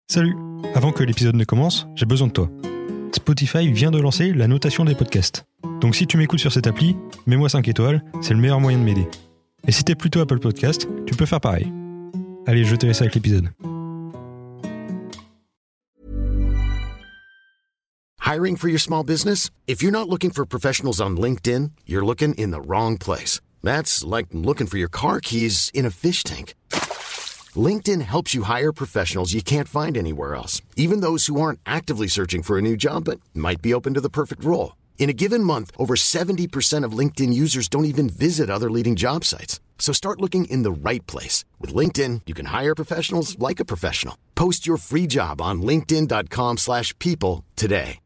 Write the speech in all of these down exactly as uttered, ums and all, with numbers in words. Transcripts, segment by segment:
Salut! Avant que l'épisode ne commence, j'ai besoin de toi. Spotify vient de lancer la notation des podcasts. Donc si tu m'écoutes sur cette appli, mets-moi cinq étoiles, c'est le meilleur moyen de m'aider. Et si t'es plutôt Apple Podcast, tu peux faire pareil. Allez, je te laisse avec l'épisode. Hiring for your small business? If you're not looking for professionals on LinkedIn, you're looking in the wrong place. That's like looking for your car keys in a fish tank. LinkedIn helps you hire professionals you can't find anywhere else, even those who aren't actively searching for a new job but might be open to the perfect role. In a given month, over seventy percent of LinkedIn users don't even visit other leading job sites. So start looking in the right place. With LinkedIn, you can hire professionals like a professional. Post your free job on linkedin.com slash people today.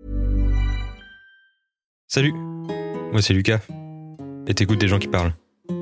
Salut! Moi c'est Lucas. Et t'écoutes des gens qui parlent.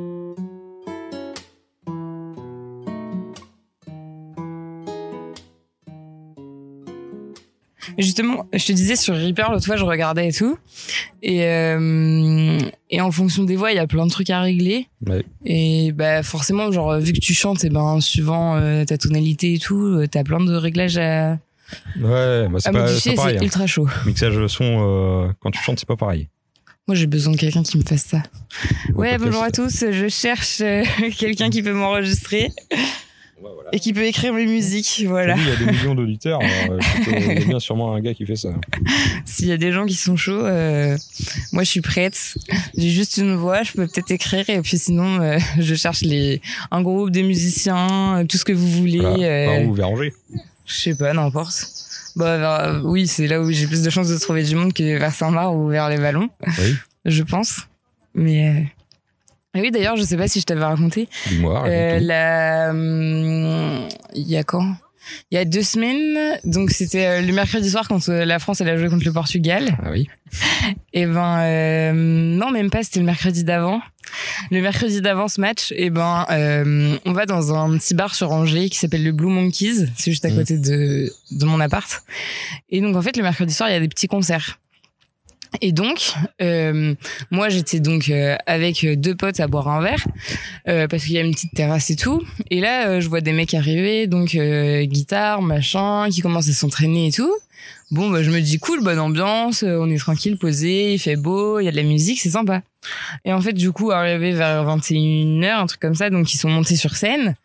Justement, je te disais sur Reaper, l'autre fois, je regardais et tout. Et, euh, et en fonction des voix, il y a plein de trucs à régler. Ouais. Et bah, forcément, genre, vu que tu chantes, et ben, suivant euh, ta tonalité et tout, t'as plein de réglages à, Ouais, bah c'est à pas, modifier. c'est pas pareil. C'est Hein. ultra chaud. Mixage son, euh, quand tu chantes, c'est pas pareil. Moi, j'ai besoin de quelqu'un qui me fasse ça. Bon, Ouais, podcast, bonjour à tous. Je cherche euh, quelqu'un qui peut m'enregistrer Ouais, voilà. et qui peut écrire mes musiques. Voilà. Il y a des millions d'auditeurs. Alors, il y a bien sûrement un gars qui fait ça. S'il y a des gens qui sont chauds, euh, moi je suis prête. J'ai juste une voix, je peux peut-être écrire et puis sinon euh, je cherche les un groupe de musiciens, euh, tout ce que vous voulez. Voilà. Euh, Par où, vers Angers? je sais pas, n'importe. Bah vers- oui, c'est là où j'ai plus de chances de trouver du monde que vers Saint-Marc ou vers les Vallons, Oui. je pense. Mais euh... ah oui, d'ailleurs, je sais pas si je t'avais raconté. Dis-moi. Euh, raconte-tout. la, hum, il y a quand? Il y a deux semaines, donc c'était euh, le mercredi soir quand euh, la France elle a joué contre le Portugal. Ah oui. Et ben euh, non, même pas, c'était le mercredi d'avant. Le mercredi d'avant ce match, et ben euh, on va dans un petit bar sur Angers qui s'appelle le Blue Monkeys, c'est juste à Mmh. côté de de mon appart. Et donc en fait le mercredi soir, il y a des petits concerts. Et donc, euh, moi, j'étais donc euh, avec deux potes à boire un verre euh, parce qu'il y a une petite terrasse et tout. Et là, euh, je vois des mecs arriver, donc euh, guitare, machin, qui commencent à s'entraîner et tout. Bon, bah, je me dis cool, bonne ambiance, euh, on est tranquille, posé, il fait beau, il y a de la musique, c'est sympa. Et en fait, du coup, arrivé vers vingt et une heures, un truc comme ça, donc ils sont montés sur scène.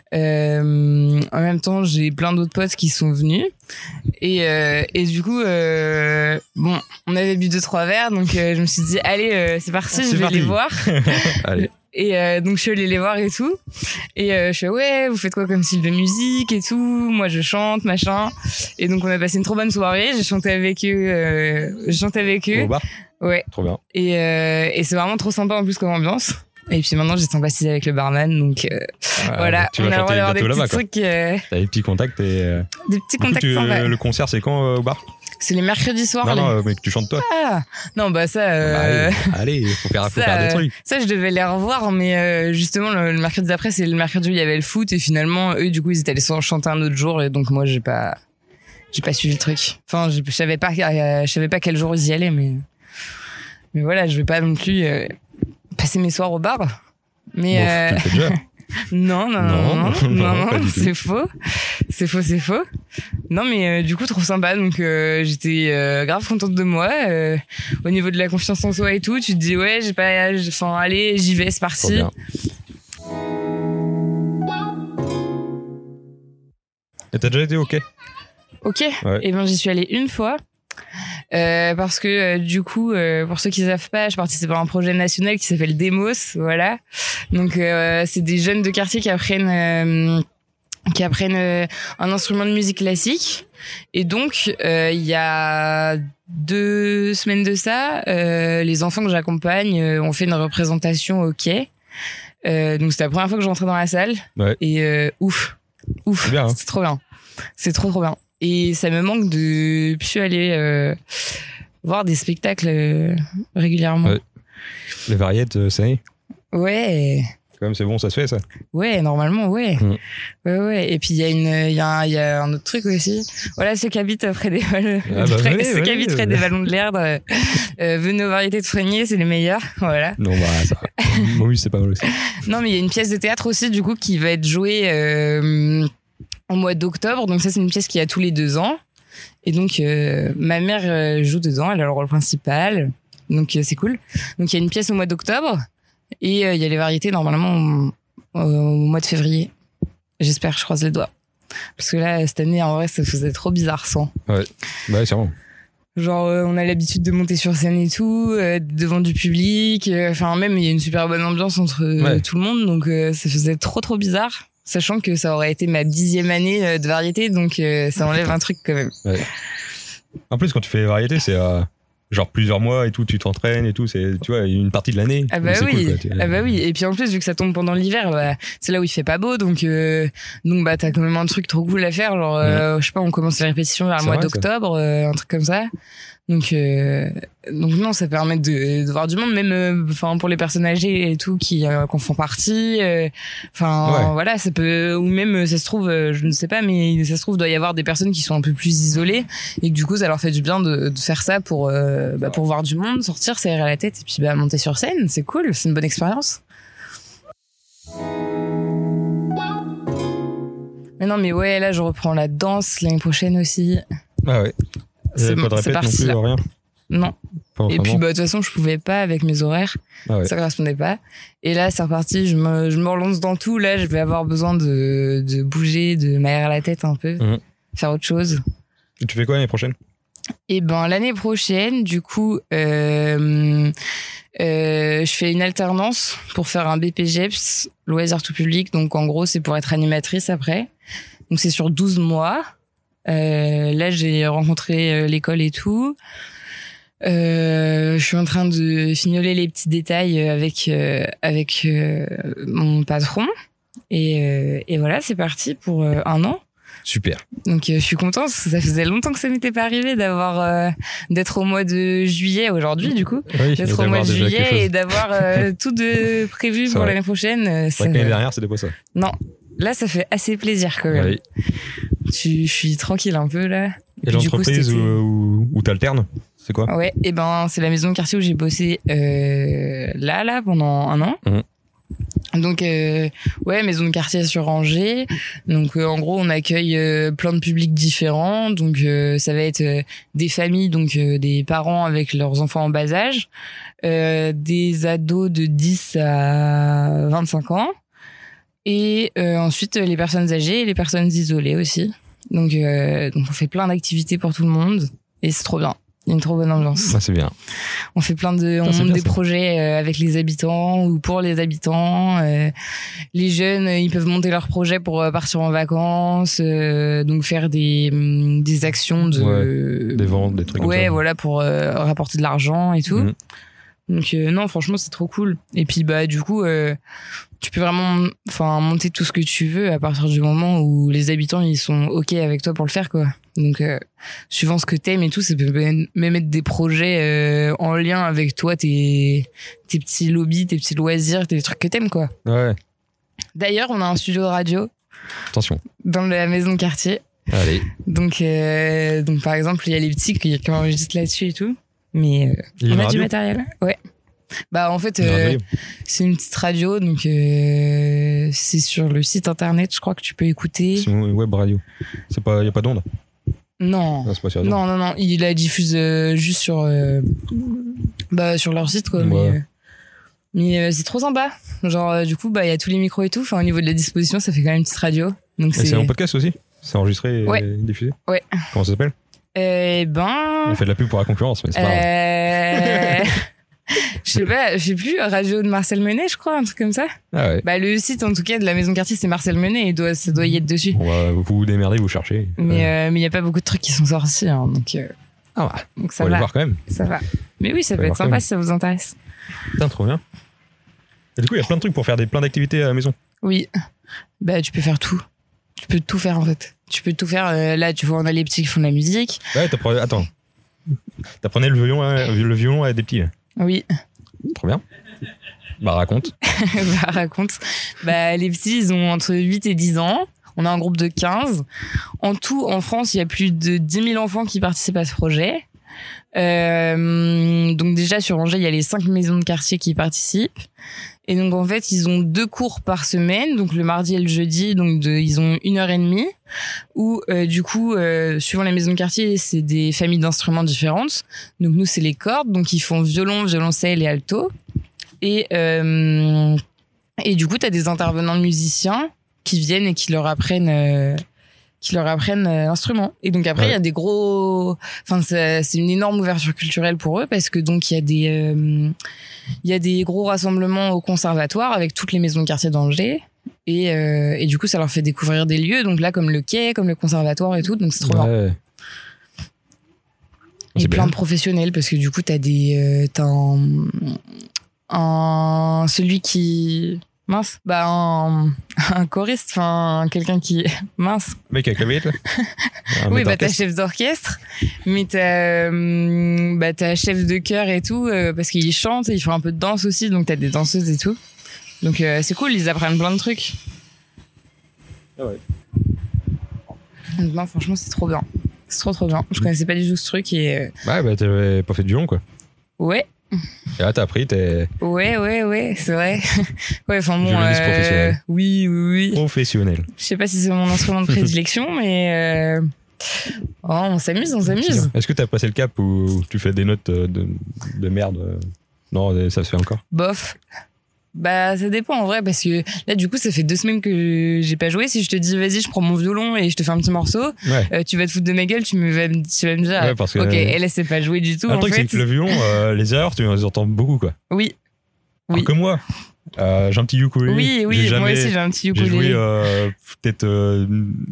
Euh, en même temps, j'ai plein d'autres potes qui sont venus. Et, euh, et du coup, euh, bon, on avait bu deux, trois verres, donc euh, je me suis dit, allez, euh, c'est parti, C'est je vais parti. les voir. Allez. Et euh, donc je suis allée les voir et tout. Et euh, je fais ouais, vous faites quoi comme style de musique et tout. Moi je chante, machin. Et donc on a passé une trop bonne soirée. J'ai chanté avec eux. Euh, j'ai chanté avec eux. Au bar? Ouais. Trop bien. Et, euh, et c'est vraiment trop sympa en plus comme ambiance. Et puis maintenant j'étais assise avec le barman, donc euh, Ah, voilà. tu On vas a le droit chanter d'avoir des bientôt petits là-bas, quoi. trucs, euh, T'as des petits contacts et. euh, des petits du coup, contacts tu- sympas. le concert, c'est quand euh, au bar? C'est les mercredis soirs. Non, les- non, euh, mais que tu chantes toi. Ah non bah ça. Euh... Bah, allez, allez, faut faire, faut Ça, faire des euh, trucs. Ça, je devais les revoir, mais euh, justement, le, le mercredi d'après, c'est le mercredi où il y avait le foot, et finalement, eux, du coup, ils étaient allés s'en chanter un autre jour, et donc moi, j'ai pas, j'ai pas suivi le truc. Enfin, je je savais pas, euh, je savais pas quel jour ils y allaient, mais, mais voilà, je vais pas non plus euh, passer mes soirs au bar. Mais Bon, euh, tu le fais déjà. non, non, non, Non, non, non, non, pas non, du tout. c'est faux, c'est faux, c'est faux. Non, mais euh, du coup, trop sympa. Donc, euh, j'étais euh, grave contente de moi. Euh, au niveau de la confiance en soi et tout, tu te dis ouais, j'ai pas, j'ai- enfin, allez, j'y vais, c'est Trop parti. bien. Et t'as déjà été OK? Ok. Ouais. Et ben, j'y suis allée une fois. Euh, parce que euh, du coup, euh, pour ceux qui savent pas, je participe à un projet national qui s'appelle Demos, voilà. Donc euh, c'est des jeunes de quartier qui apprennent euh, qui apprennent euh, un instrument de musique classique. Et donc euh, il y a deux semaines de ça, euh, les enfants que j'accompagne euh, ont fait une représentation au quai. Euh, donc c'était la première fois que je rentrais dans la salle. Ouais. Et euh, ouf, ouf, C'est bien, hein. c'est trop bien, c'est trop trop bien. Et ça me manque de plus aller euh, voir des spectacles euh, régulièrement. Ouais. Les variettes, euh, ça y est. Ouais, Quand même, c'est bon, ça se fait, ça. ouais, normalement, ouais. Mm. Ouais, ouais. Et puis, il y a une, il y a un, il y a un autre truc aussi. Voilà, ceux qui habitent près des ballons, Ah bah, près- venez, ceux qui venez, habitent près venez. des ballons de l'Erdre, euh, euh, venez aux variétés de Frénier, c'est les meilleurs. Voilà. Non, bah, ça. Oui, c'est pas mal aussi. Non, mais il y a une pièce de théâtre aussi, du coup, qui va être jouée, euh, au mois d'octobre. Donc ça, c'est une pièce qui a tous les deux ans. Et donc, euh, ma mère euh, joue dedans. Elle a le rôle principal. Donc, euh, c'est cool. Donc, il y a une pièce au mois d'octobre. Et il euh, y a les variétés, normalement, au, au mois de février. J'espère, je croise les doigts. Parce que là, cette année, en vrai, ça faisait trop bizarre sans. Ouais, bah, sûrement. Genre, euh, on a l'habitude de monter sur scène et tout, euh, devant du public. Enfin, euh, même, il y a une super bonne ambiance entre euh, ouais. tout le monde. Donc, euh, ça faisait trop, trop bizarre. Sachant que ça aurait été ma dixième année euh, de variété. Donc, euh, ça enlève un truc quand même. Ouais. En plus, quand tu fais variété, c'est euh, genre plusieurs mois et tout, tu t'entraînes et tout. C'est, tu vois, une partie de l'année. Ah bah oui. Cool, ah bah oui. Et puis, en plus, vu que ça tombe pendant l'hiver, bah, c'est là où il fait pas beau. Donc, euh, donc bah, t'as quand même un truc trop cool à faire. Genre, euh, mmh. je sais pas, on commence les répétitions vers le mois vrai, d'octobre, euh, un truc comme ça. Donc, euh, donc non, ça permet de, de voir du monde, même, enfin, euh, pour les personnes âgées et tout qui euh, en font partie. Enfin, euh, ouais. voilà, ça peut, ou même, ça se trouve, euh, je ne sais pas, mais ça se trouve, doit y avoir des personnes qui sont un peu plus isolées et que du coup, ça leur fait du bien de, de faire ça pour, euh, bah, pour voir du monde, sortir, s'aérer la tête et puis bah, monter sur scène. C'est cool, c'est une bonne expérience. Mais non, mais ouais, là, je reprends la danse l'année prochaine aussi. Ah ouais. C'est, pas de répète non plus, rien. Non. Et puis, bah, de toute façon, je pouvais pas avec mes horaires. Ah ouais. Ça correspondait pas. Et là, c'est reparti. Je me, je me relance dans tout. Là, je vais avoir besoin de, de bouger, de m'aérer la tête un peu. Mmh. Faire autre chose. Et tu fais quoi l'année prochaine? Et ben, l'année prochaine, du coup, euh, euh, je fais une alternance pour faire un B P G E P S, loisirs tout public. Donc, en gros, c'est pour être animatrice après. Donc, c'est sur douze mois. Euh, là, j'ai rencontré euh, l'école et tout. Euh, je suis en train de fignoler les petits détails avec euh, avec euh, mon patron et euh, et voilà, c'est parti pour euh, un an. Super. Donc euh, je suis contente. Ça faisait longtemps que ça m'était pas arrivé d'avoir euh, d'être au mois de juillet aujourd'hui du coup, oui, d'être au mois de juillet et d'avoir euh, tout de prévu c'est pour vrai. L'année prochaine. C'est vrai que l'année dernière, c'était pas ça. Non. Là, ça fait assez plaisir quand même. Oui. Je, je suis tranquille un peu là. Et, et l'entreprise coup, où, où, où t'alternes, c'est quoi? Ouais, et ben c'est la maison de quartier où j'ai bossé euh, là, là, pendant un an. Mmh. Donc euh, ouais, maison de quartier sur Angers. Donc euh, en gros, on accueille euh, plein de publics différents. Donc euh, ça va être euh, des familles, donc euh, des parents avec leurs enfants en bas âge, euh, des ados de dix à vingt-cinq ans. Et euh, ensuite, les personnes âgées et les personnes isolées aussi. Donc, euh, donc on fait plein d'activités pour tout le monde. Et c'est trop bien. Il y a une trop bonne ambiance. Ah, c'est bien. On fait plein de... On monte des ça. projets euh, avec les habitants ou pour les habitants. Euh, les jeunes, ils peuvent monter leurs projets pour euh, partir en vacances. Euh, donc, faire des, des actions de... Ouais, des ventes, des trucs ouais, comme ça. Voilà, pour euh, rapporter de l'argent et tout. Mmh. Donc, euh, non, franchement, c'est trop cool. Et puis, bah, du coup... Euh, tu peux vraiment enfin monter tout ce que tu veux à partir du moment où les habitants ils sont ok avec toi pour le faire quoi. Donc euh, suivant ce que t'aimes et tout, ça peut même être des projets euh, en lien avec toi, tes tes petits lobbies, tes petits loisirs, tes trucs que t'aimes quoi. Ouais. D'ailleurs, on a un studio de radio. Attention. Dans la maison de quartier. Allez. Donc euh, donc par exemple, il y a les petits qui, qui enregistrent là-dessus et tout. Mais euh, on a du matériel. Ouais. Bah en fait euh, c'est une petite radio donc euh, c'est sur le site internet, je crois que tu peux écouter. C'est une web radio. C'est pas, y a pas d'onde. Non. Non, c'est pas sur non non non, il la diffuse euh, juste sur euh, bah sur leur site quoi. Ouais. Mais, euh, mais euh, c'est trop sympa. Genre euh, du coup bah il y a tous les micros et tout. Enfin au niveau de la disposition ça fait quand même une petite radio. Donc c'est... c'est un podcast aussi. C'est enregistré et ouais. diffusé. Ouais. Comment ça s'appelle? Eh ben. On fait de la pub pour la concurrence mais c'est pas euh... grave. Je sais pas, je sais plus, radio de Marcel Menet, je crois, un truc comme ça. Ah ouais. Bah, le site, en tout cas, de la maison de quartier, c'est Marcel Menet et doit, ça doit y être dessus. On va vous vous démerdez, vous cherchez. Mais il ouais. euh, mais y a pas beaucoup de trucs qui sont sortis, hein, donc, euh, ah bah, donc ça on va va. les voir quand même. Ça va. Mais oui, ça peut être sympa si ça vous intéresse. Putain, trop bien. Et du coup, il y a plein de trucs pour faire des, plein d'activités à la maison. Oui. Bah, tu peux faire tout. Tu peux tout faire, en fait. Tu peux tout faire. Euh, là, tu vois, on a les petits qui font de la musique. Ouais, t'apprenais, attends. T'apprenais le violon, à, le violon à des petits. Là. Oui. Trop bien. Bah raconte. bah raconte. Bah les petits, ils ont entre huit et dix ans. On a un groupe de quinze. En tout, en France, il y a plus de dix mille enfants qui participent à ce projet. Euh, donc déjà, sur Angers, il y a les cinq maisons de quartier qui participent. Et donc en fait ils ont deux cours par semaine, donc le mardi et le jeudi, donc de, ils ont une heure et demie où euh, du coup euh, suivant les maisons de quartier c'est des familles d'instruments différentes. Donc nous c'est les cordes, donc ils font violon, violoncelle et alto. Et euh, et du coup t'as des intervenants musiciens qui viennent et qui leur apprennent euh, qui leur apprennent euh, l'instrument. Et donc après il ouais. y a des gros, enfin c'est, c'est une énorme ouverture culturelle pour eux parce que donc il y a des euh, il y a des gros rassemblements au conservatoire avec toutes les maisons de quartier d'Angers. Et, euh, et du coup, ça leur fait découvrir des lieux, donc là, comme le quai, comme le conservatoire et tout, donc c'est trop ouais. bien. Et plein bien. de professionnels, parce que du coup, t'as des. Euh, t'as un, un. Celui qui. Mince. Bah, un, un choriste, enfin, quelqu'un qui. Mince. Mec à clavier, toi. Oui, bah, t'as chef d'orchestre, mais t'as. Euh, bah, t'as chef de chœur et tout, euh, parce qu'il chante, il fait un peu de danse aussi, donc t'as des danseuses et tout. Donc euh, c'est cool, ils apprennent plein de trucs. Ah ouais. Donc non, franchement, c'est trop bien. C'est trop trop bien. Je connaissais pas du tout ce truc et... Euh... Ouais, bah t'avais pas fait de violon, quoi. Ouais. Et là, t'as appris, t'es... Ouais, ouais, ouais, c'est vrai. Ouais, enfin bon... Violoniste euh... professionnel. Oui, oui, oui. Professionnel. Je sais pas si c'est mon instrument de prédilection, mais... Euh... Oh, on s'amuse, on s'amuse. Est-ce que t'as passé le cap où tu fais des notes de, de merde? Non, ça se fait encore. Bof. Bah ça dépend en vrai parce que là du coup ça fait deux semaines que j'ai pas joué. Si je te dis vas-y je prends mon violon et je te fais un petit morceau, ouais. euh, tu vas te foutre de ma gueule, tu, me vas, tu vas me dire ouais, parce que, ok euh... elle elle sait pas jouer du tout. Le en truc fait. c'est que le violon euh, les erreurs tu les entends beaucoup quoi. Oui. Alors oui. que moi euh, j'ai un petit ukulélé. Oui oui j'ai moi jamais, aussi j'ai un petit ukulélé. J'ai joué euh, peut-être euh,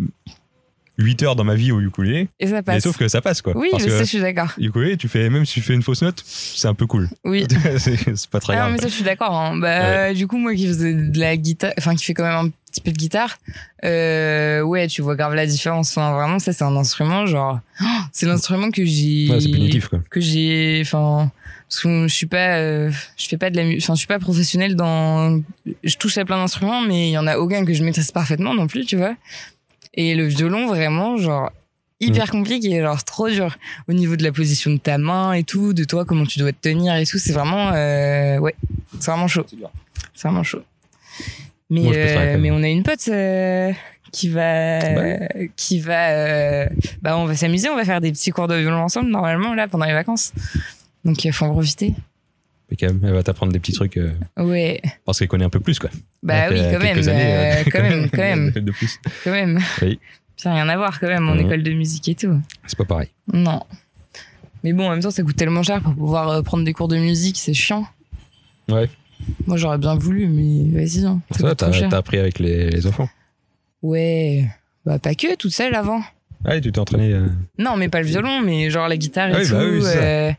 huit heures dans ma vie au ukulélé. Et ça passe. Mais sauf que ça passe quoi. Oui, parce je que sais, je suis d'accord. Ukulélé, tu fais, même si tu fais une fausse note, c'est un peu cool. Oui. c'est, c'est pas très ah grave. Non, mais ça, je suis d'accord. Hein. Bah, ouais. Du coup, moi qui faisais de la guitare, enfin, qui fait quand même un petit peu de guitare, euh, ouais, tu vois grave la différence. Enfin, vraiment, ça, c'est un instrument, genre, oh, c'est l'instrument que j'ai. Ouais, c'est punitif, quoi. Que j'ai, enfin, parce que je suis pas, euh, je fais pas de la musique, enfin, je suis pas professionnelle dans, je touche à plein d'instruments, mais il y en a aucun que je maîtrise parfaitement non plus, tu vois. Et le violon, vraiment, genre, hyper compliqué, genre trop dur au niveau de la position de ta main et tout, de toi comment tu dois te tenir et tout, c'est vraiment euh, ouais, c'est vraiment chaud. C'est vraiment chaud. Mais Moi, euh, mais on a une pote euh, qui va ouais. qui va euh, bah on va s'amuser, on va faire des petits cours de violon ensemble normalement là pendant les vacances. Donc il faut en profiter. Mais quand même, elle va t'apprendre des petits trucs. Euh, ouais. Parce qu'elle connaît un peu plus quoi. Bah oui, quand même, années, euh, quand même, quand même, de plus. Quand même. Oui. Ça n'a rien à voir quand même en mmh. école de musique et tout. C'est pas pareil. Non. Mais bon, en même temps, ça coûte tellement cher pour pouvoir euh, prendre des cours de musique, c'est chiant. Ouais. Moi, j'aurais bien voulu, mais vas-y. Hein, ça, ça t'as, t'as appris avec les, les enfants? Ouais. Bah, pas que, toute seule avant. Ah, et tu t'es entraîné euh... Non, mais pas le violon, mais genre la guitare et ah, oui, tout. Bah, oui, c'est, euh...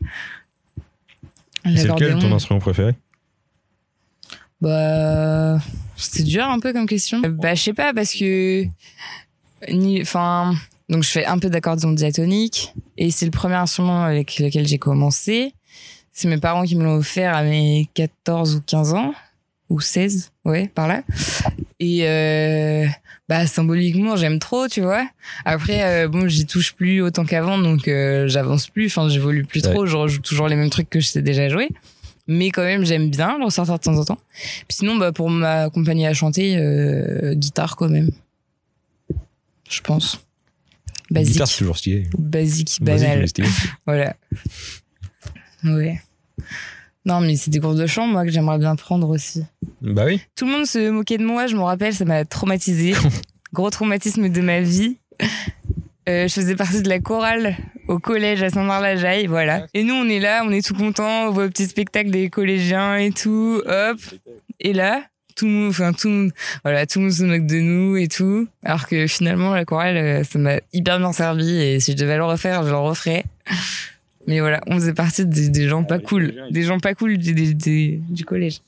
c'est lequel ton instrument préféré? Bah. C'est dur un peu comme question. Bah, je sais pas, parce que. Enfin, donc je fais un peu d'accordéon diatonique et c'est le premier instrument avec lequel j'ai commencé. C'est mes parents qui me l'ont offert à mes quatorze ou quinze ans ou seize, ouais, par là. Et euh, bah symboliquement, j'aime trop, tu vois. Après euh, bon, j'y touche plus autant qu'avant donc euh, j'avance plus, enfin j'évolue plus trop, ouais. Je rejoue toujours les mêmes trucs que je sais déjà jouer. Mais quand même, j'aime bien le ressortir de temps en temps. Puis sinon bah pour m'accompagner à chanter euh, guitare quand même. Je pense. Basique. Guitare, c'est toujours stylé. Basique, banal. Basique, voilà. Ouais. Non, mais c'est des cours de chant, moi, que j'aimerais bien prendre aussi. Bah oui. Tout le monde se moquait de moi, je me rappelle, ça m'a traumatisé. Gros traumatisme de ma vie. Euh, je faisais partie de la chorale au collège à Saint-Marc-la-Jaille, voilà. Et nous, on est là, on est tout contents, on voit le petit spectacle des collégiens et tout, hop. Et là... tout le monde, enfin tout le monde, voilà, tout le monde se moque de nous et tout. Alors que finalement la chorale, ça m'a hyper bien servi et si je devais le refaire, je le referais. Mais voilà, on faisait partie des, des gens pas cool, des gens pas cool du, des, des, du collège.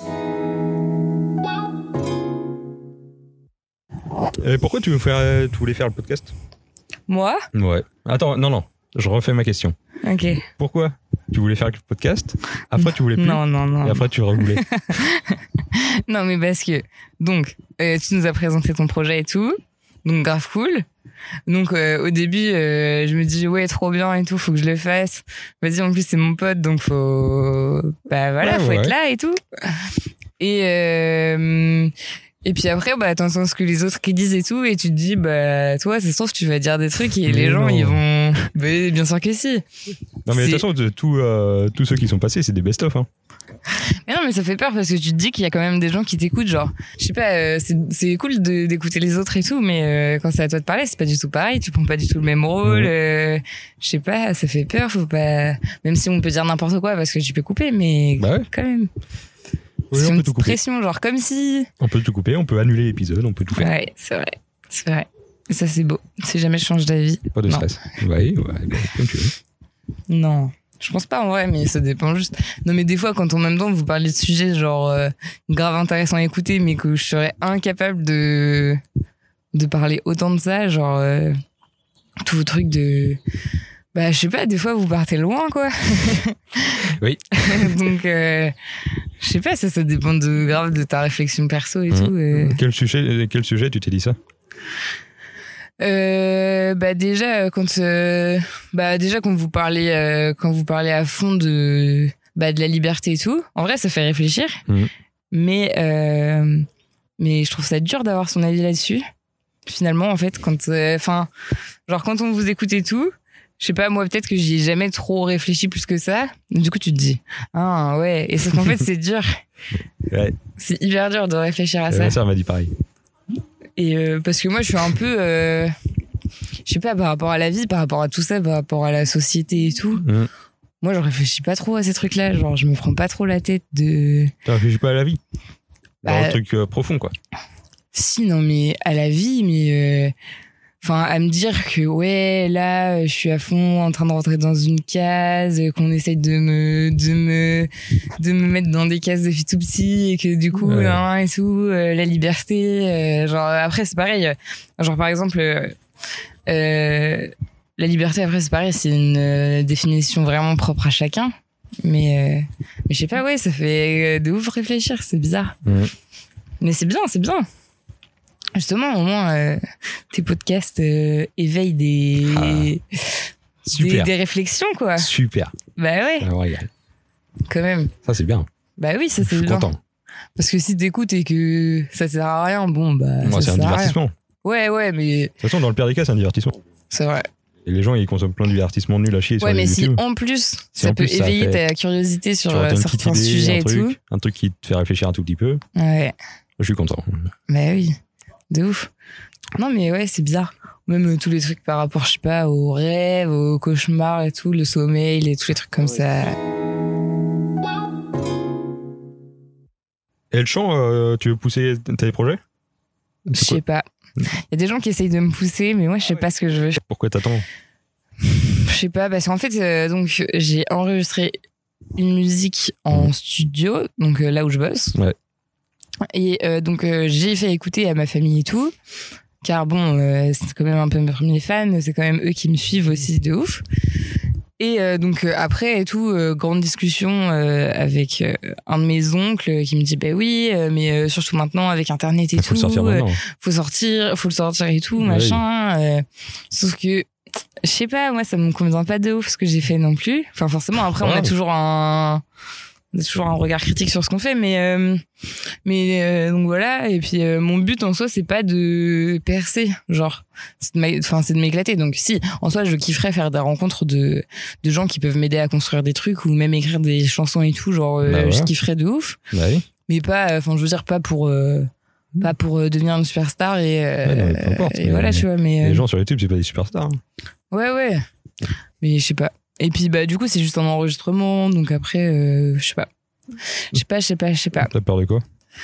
Et pourquoi tu veux faire, tu voulais faire le podcast? Moi? Ouais. Attends, non non, je refais ma question. Ok. Pourquoi tu voulais faire le podcast? Après tu voulais plus. Non non non. Et après tu revoulais. Non mais parce que donc euh, tu nous as présenté ton projet et tout, donc grave cool. Donc euh, au début euh, je me dis ouais trop bien et tout, faut que je le fasse. Vas-y, en plus c'est mon pote donc faut bah voilà, ouais, faut ouais. être là et tout. Et, euh, et puis après, bah, t'entends ce que les autres qui disent et tout, et tu te dis, bah, toi, c'est sauf tu vas dire des trucs et Mais les gens, non. ils vont. Bah, bien sûr que si. Non, mais de C'est- toute façon, de- tout, euh, tous ceux qui sont passés, c'est des best-of. Hein. Mais non, mais ça fait peur parce que tu te dis qu'il y a quand même des gens qui t'écoutent, genre, je sais pas, euh, c'est, c'est cool de, d'écouter les autres et tout, mais euh, quand c'est à toi de parler, c'est pas du tout pareil, tu prends pas du tout le même rôle, Mhm. euh, je sais pas, ça fait peur, faut pas, même si on peut dire n'importe quoi parce que tu peux couper, mais Bah ouais. quand même. Oui, c'est on une peut tout petite couper. pression, genre comme si. On peut tout couper, on peut annuler l'épisode, on peut tout faire. Ouais, c'est vrai, c'est vrai. Et ça, c'est beau. Si jamais je change d'avis. Pas de non. stress. Ouais, ouais, bah, comme tu veux. Non. Je pense pas en vrai, mais ça dépend juste. Non, mais des fois, quand en même temps vous parlez de sujets genre euh, grave intéressants à écouter, mais que je serais incapable de de parler autant de ça, genre euh, tous vos trucs de. Bah, je sais pas, des fois vous partez loin, quoi. Oui. Donc, euh, je sais pas, ça, ça dépend de grave de ta réflexion perso et Mmh. tout. euh. Quel, sujet, quel sujet tu t'es dit ça? Euh, bah déjà quand euh, bah déjà quand vous parlez euh, quand vous parlez à fond de bah de la liberté et tout, en vrai ça fait réfléchir. Mhm. Mais euh, mais je trouve ça dur d'avoir son avis là-dessus. Finalement en fait quand enfin genre quand on vous écoute et tout, je sais pas moi peut-être que j'y ai jamais trop réfléchi plus que ça. Du coup tu te dis ah ouais et sauf qu'en fait c'est dur. Ouais. C'est hyper dur de réfléchir à Euh, ça. Ma sœur m'a dit pareil. Et euh, parce que moi, je suis un peu, euh, je sais pas, par rapport à la vie, par rapport à tout ça, par rapport à la société et tout. Mmh. Moi, je réfléchis pas trop à ces trucs-là. Genre, je me prends pas trop la tête de. Tu réfléchis pas à la vie? Bah, Un truc euh, profond, quoi. Si, non, mais à la vie, mais. Enfin, à me dire que, ouais, là, je suis à fond en train de rentrer dans une case, qu'on essaye de me, de me, de me mettre dans des cases depuis tout petit et que du coup, Ouais. hein, et tout, euh, la liberté, euh, genre, après, c'est pareil. Genre, par exemple, euh, euh, la liberté, après, c'est pareil, c'est une euh, définition vraiment propre à chacun. Mais, euh, mais je sais pas, ouais, ça fait euh, de ouf réfléchir, c'est bizarre. Mmh. Mais c'est bien, c'est bien. Justement, au moins, euh, tes podcasts euh, éveillent des, Ah, des, super. des réflexions, quoi. Super. Bah ouais, Ça me régale. quand même. Ça, c'est bien. Bah oui, ça Je c'est suis bien. content. Parce que si t'écoutes et que ça sert à rien, bon, bah. Moi, ça c'est un sert à rien. divertissement. De Ouais, ouais, mais toute façon, dans le pire des cas, c'est un divertissement. c'est vrai. Et les gens, ils consomment plein de divertissements nuls à chier Ouais, sur mais si YouTube. en plus, Si ça en peut plus, ça éveiller fait- ta curiosité sur Tu vois, euh, t'as une petite certains idée, sujets un et tout. truc, un truc qui te fait réfléchir un tout petit peu. Ouais, Je suis content. bah oui, de ouf. Non, mais ouais, c'est bizarre. Même euh, tous les trucs par rapport, je sais pas, aux rêves, aux cauchemars et tout, le sommeil et tous les trucs comme ça. Et le chant, euh, tu veux pousser tes projets? Je sais pas. Il y a des gens qui essayent de me pousser, mais moi, je sais pas ce que je veux. Pourquoi t'attends? Je sais pas, parce qu'en fait, euh, donc, j'ai enregistré une musique en Mhm. studio, donc euh, là où je bosse. Ouais. Et euh, donc, euh, j'ai fait écouter à ma famille et tout. Car bon, euh, c'est quand même un peu mes premiers fans, c'est quand même eux qui me suivent aussi de ouf. Et euh, donc euh, après et tout, euh, grande discussion euh, avec euh, un de mes oncles qui me dit bah oui, euh, mais euh, surtout maintenant avec internet et Il tout, faut le sortir euh, maintenant. faut sortir, faut le sortir et tout, Ouais. machin. euh, sauf que je sais pas, moi ça me convient pas de ouf ce que j'ai fait non plus. Enfin forcément après on Ouais. a toujours un on a toujours un regard critique sur ce qu'on fait, mais euh, mais euh, donc voilà. Et puis euh, mon but en soi c'est pas de percer, genre c'est de m'a- enfin c'est de m'éclater. Donc si en soi je kifferais faire des rencontres de de gens qui peuvent m'aider à construire des trucs ou même écrire des chansons et tout, genre euh, Bah ouais. je kifferais de ouf, Bah oui. mais pas enfin je veux dire pas pour euh, pas pour euh, devenir une superstar et, euh, Ouais, non, mais peu importe, et mais- voilà tu vois, mais euh, Les gens sur YouTube, c'est pas des superstars. hein. ouais ouais, mais je sais pas. Et puis bah du coup c'est juste un enregistrement, donc après euh, je sais pas je sais pas je sais pas je sais pas T'as peur de quoi?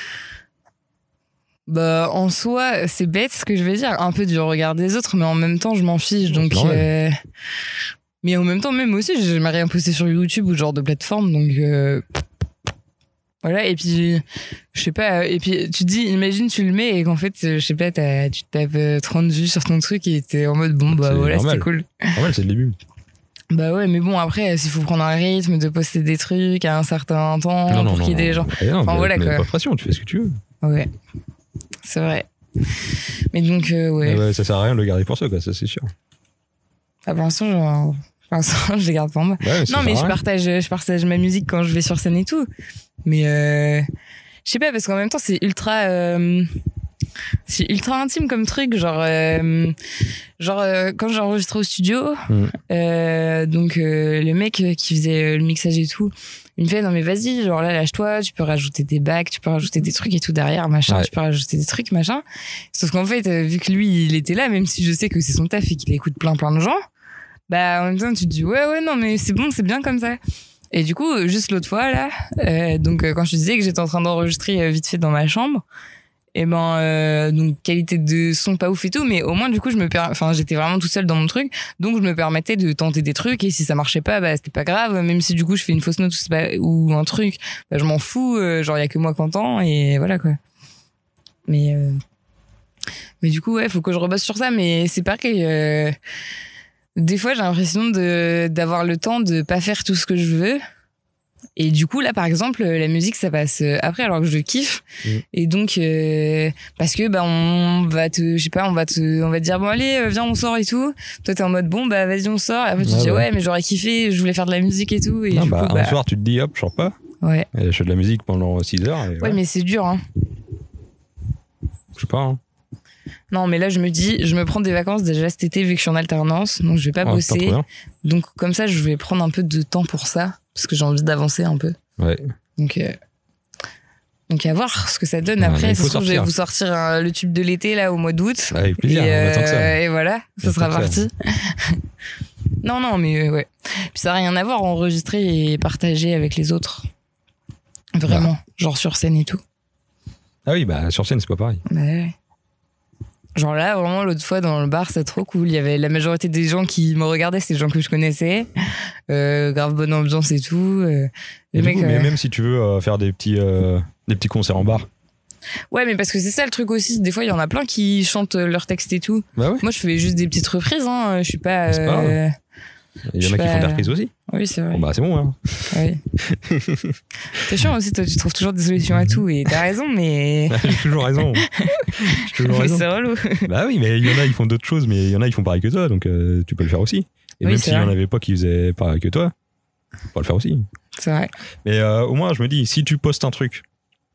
bah en soi c'est bête ce que je vais dire, un peu du regard des autres, mais en même temps je m'en fiche, C'est donc normal. euh, mais en même temps même aussi j'ai jamais rien posté sur YouTube ou ce genre de plateforme, donc euh, voilà. Et puis je sais pas, et puis tu te dis imagine tu le mets et qu'en fait je sais pas t'as, tu tapes euh, trente vues sur ton truc et t'es en mode bon bah C'est voilà normal. c'était cool. Normal, c'est le début. Bah ouais, mais bon, après, s'il faut prendre un rythme de poster des trucs à un certain temps pour qu'il y ait des gens. Eh non, Enfin, mais- voilà, mais quoi. pas de pression, tu fais ce que tu veux. Ouais, c'est vrai. Mais donc, euh, ouais. Eh ben, ça sert à rien de le garder pour ça, quoi, ça c'est sûr. Ah, pour l'instant, je... pour l'instant, je les garde pour moi. Ouais, ça Non, sert mais à je rien. partage, je partage ma musique quand je vais sur scène et tout. Mais euh, je sais pas, parce qu'en même temps, c'est ultra, euh, c'est ultra intime comme truc. Genre, euh, genre euh, quand j'ai enregistré au studio, mmh. euh, donc euh, le mec qui faisait le mixage et tout, il me fait non mais vas-y, genre là lâche-toi, tu peux rajouter des bacs, tu peux rajouter des trucs et tout derrière, machin, ouais. tu peux rajouter des trucs, machin. Sauf qu'en fait, vu que lui, il était là, même si je sais que c'est son taf et qu'il écoute plein plein de gens, bah en même temps tu te dis ouais ouais non mais c'est bon, c'est bien comme ça. Et du coup, juste l'autre fois là, euh, donc euh, quand je te disais que j'étais en train d'enregistrer euh, vite fait dans ma chambre. Et ben euh, donc qualité de son pas ouf et tout, mais au moins du coup je me per... enfin j'étais vraiment toute seule dans mon truc, donc je me permettais de tenter des trucs, et si ça marchait pas bah c'était pas grave, même si du coup je fais une fausse note ou, pas... ou un truc, bah je m'en fous, euh, genre il y a que moi qui entends et voilà quoi. Mais euh... mais du coup ouais, faut que je rebosse sur ça, mais c'est pareil, euh... des fois j'ai l'impression de d'avoir le temps de pas faire tout ce que je veux. Et du coup là par exemple la musique ça passe après alors que je kiffe mmh. et donc euh, parce que bah on va te je sais pas on va te on va te dire bon allez viens on sort et tout, toi t'es en mode bon bah vas-y on sort, et après tu ah, te dis ouais. ouais mais j'aurais kiffé, je voulais faire de la musique et tout, et non, du bah, coup bah un soir tu te dis hop je sors pas, ouais et je fais de la musique pendant six heures et ouais voilà. Mais c'est dur hein, je sais pas hein. Non mais là je me dis je me prends des vacances déjà cet été vu que je suis en alternance, donc je vais pas ah, bosser, donc comme ça je vais prendre un peu de temps pour ça parce que j'ai envie d'avancer un peu. Ouais. Donc, euh, donc à voir ce que ça donne. Après, ouais, ça je vais vous sortir un, le tube de l'été là au mois d'août. Ouais, avec plaisir. Et, on attend que ça. Et voilà, ça sera parti. non, non, mais ouais. Puis ça n'a rien à voir enregistrer et partager avec les autres. Vraiment, ah. genre sur scène et tout. Ah oui, bah sur scène c'est pas pareil. Bah ouais. Genre là, vraiment, l'autre fois dans le bar, c'est trop cool. Il y avait la majorité des gens qui me regardaient, c'est des gens que je connaissais. Euh, grave bonne ambiance et tout. Euh, et mecs, coup, euh... Mais même si tu veux euh, faire des petits, euh, des petits concerts en bar. Ouais, mais parce que c'est ça le truc aussi. Des fois, il y en a plein qui chantent leurs textes et tout. Bah ouais. Moi, je fais juste des petites reprises. Hein. Je suis pas. Euh... C'est pas grave. Il y en a qui font des reprises aussi. Oui, c'est vrai. Bon, bah, c'est bon, hein. Oui. C'est chiant aussi, toi, tu trouves toujours des solutions à tout, et t'as raison, mais. J'ai toujours raison. J'ai toujours mais raison. c'est relou. Bah oui, mais il y en a, ils font d'autres choses, mais il y en a, ils font pareil que toi, donc euh, tu peux le faire aussi. Et oui, même s'il y en avait pas qui faisaient pareil que toi, tu peux le faire aussi. C'est vrai. Mais euh, au moins, je me dis, si tu postes un truc,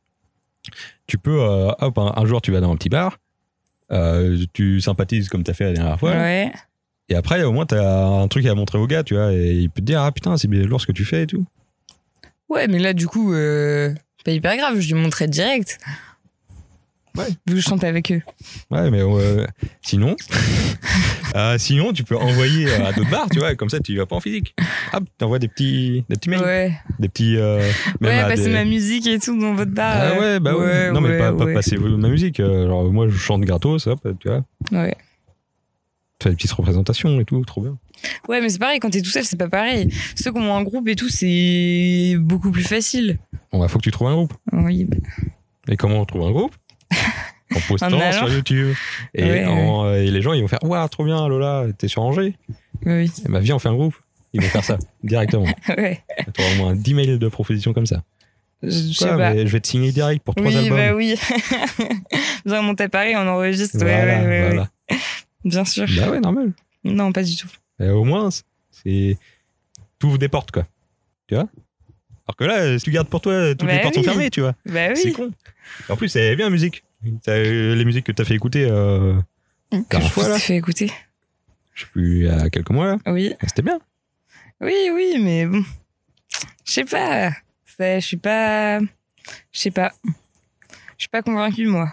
tu peux, euh, hop, un, un jour, tu vas dans un petit bar, euh, tu sympathises comme t'as fait la dernière fois. Ouais. Et après, au moins, t'as un truc à montrer au gars, tu vois, et il peut te dire, ah putain, c'est bien lourd ce que tu fais et tout. Ouais, mais là, du coup, euh, pas hyper grave, je lui montrais direct. Ouais. Vu que je chante avec eux. Ouais, mais euh, sinon, euh, sinon, tu peux envoyer à d'autres bars, tu vois, comme ça, tu y vas pas en physique. Hop, t'envoies des petits, des petits mails. Ouais. Des petits. Euh, même ouais, passer des... ma musique et tout dans votre bar. Ah ouais, bah ouais. ouais non, mais ouais, pas, ouais. pas passer ma musique. Euh, genre, moi, je chante gratos, hop, tu vois. Ouais. Tu fais des petites représentations et tout, trop bien. Ouais, mais c'est pareil, quand t'es tout seul, c'est pas pareil. Ceux qui ont un groupe et tout, c'est beaucoup plus facile. Bon, bah, faut que tu trouves un groupe. Oui. Bah... Et comment on trouve un groupe? En postant sur YouTube. Et, ouais, en, ouais. Euh, et les gens, ils vont faire, waouh, trop bien, Lola, t'es sur Angers? Oui. Et bah, viens, on fait un groupe. Ils vont faire ça, directement. Ouais. T'auras au moins dix mails de propositions comme ça. Je sais Quoi, pas. Mais je vais te signer direct pour trois oui, albums. Bah oui, besoin de monter à Paris, on enregistre. Voilà, ouais, ouais, ouais, voilà. Ouais. Bien sûr. Bah ouais, normal. Non, pas du tout. Et au moins, c'est... T'ouvres des portes, quoi. Tu vois? Alors que là, si tu gardes pour toi, toutes bah les portes oui. sont fermées, tu vois. Bah oui. C'est con. Et en plus, c'est bien la musique. T'as, les musiques que t'as fait écouter euh, que je fois, là. fait écouter. Je sais plus, il y a quelques mois, là. Oui. C'était bien. Oui, oui, mais bon. Je sais pas. Je suis pas... Je sais pas. Je suis pas convaincue, moi.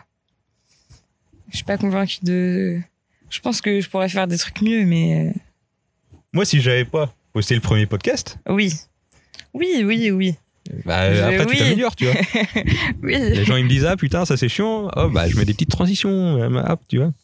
Je suis pas convaincue de... Je pense que je pourrais faire des trucs mieux, mais... Moi, si j'avais pas posté le premier podcast... Oui. Oui, oui, oui. Bah, je, après, oui. tu t'améliores, tu vois. Oui. Les gens, ils me disent, ah, putain, ça, c'est chiant. Oh, bah, je mets des petites transitions. Hop, tu vois.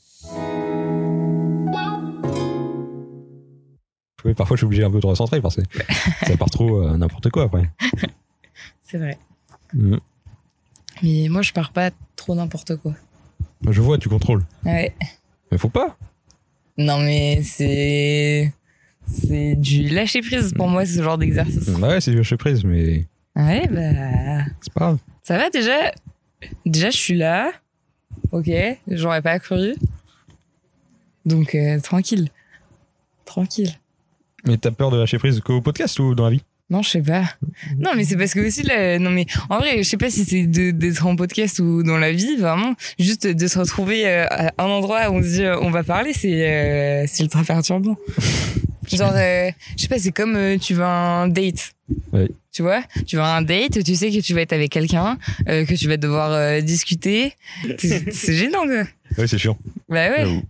Oui, parfois, je suis obligé un peu de recentrer parce que ça part trop euh, n'importe quoi, après. C'est vrai. Mmh. Mais moi, je pars pas trop n'importe quoi. Je vois, tu contrôles. Ouais. Mais faut pas. Non, mais c'est... C'est du lâcher prise pour moi, ce genre d'exercice. Bah ouais, c'est du lâcher prise, mais... Ouais, bah... C'est pas grave. Ça va, déjà... Déjà, je suis là. Ok, j'aurais pas cru. Donc, euh, tranquille. Tranquille. Mais t'as peur de lâcher prise qu'au podcast ou dans la vie? Non, je sais pas. Non, mais c'est parce que aussi, là, non, mais en vrai, je sais pas si c'est de, d'être en podcast ou dans la vie, vraiment, juste de se retrouver euh, à un endroit où on se dit, euh, on va parler, c'est, euh, c'est ultra perturbant. Genre, euh, je sais pas, c'est comme euh, tu vas à un date. Ouais. Tu vois, tu vas à un date, tu sais que tu vas être avec quelqu'un, euh, que tu vas devoir euh, discuter. C'est, c'est gênant, quoi. Ouais, c'est chiant. Bah ouais. J'avoue.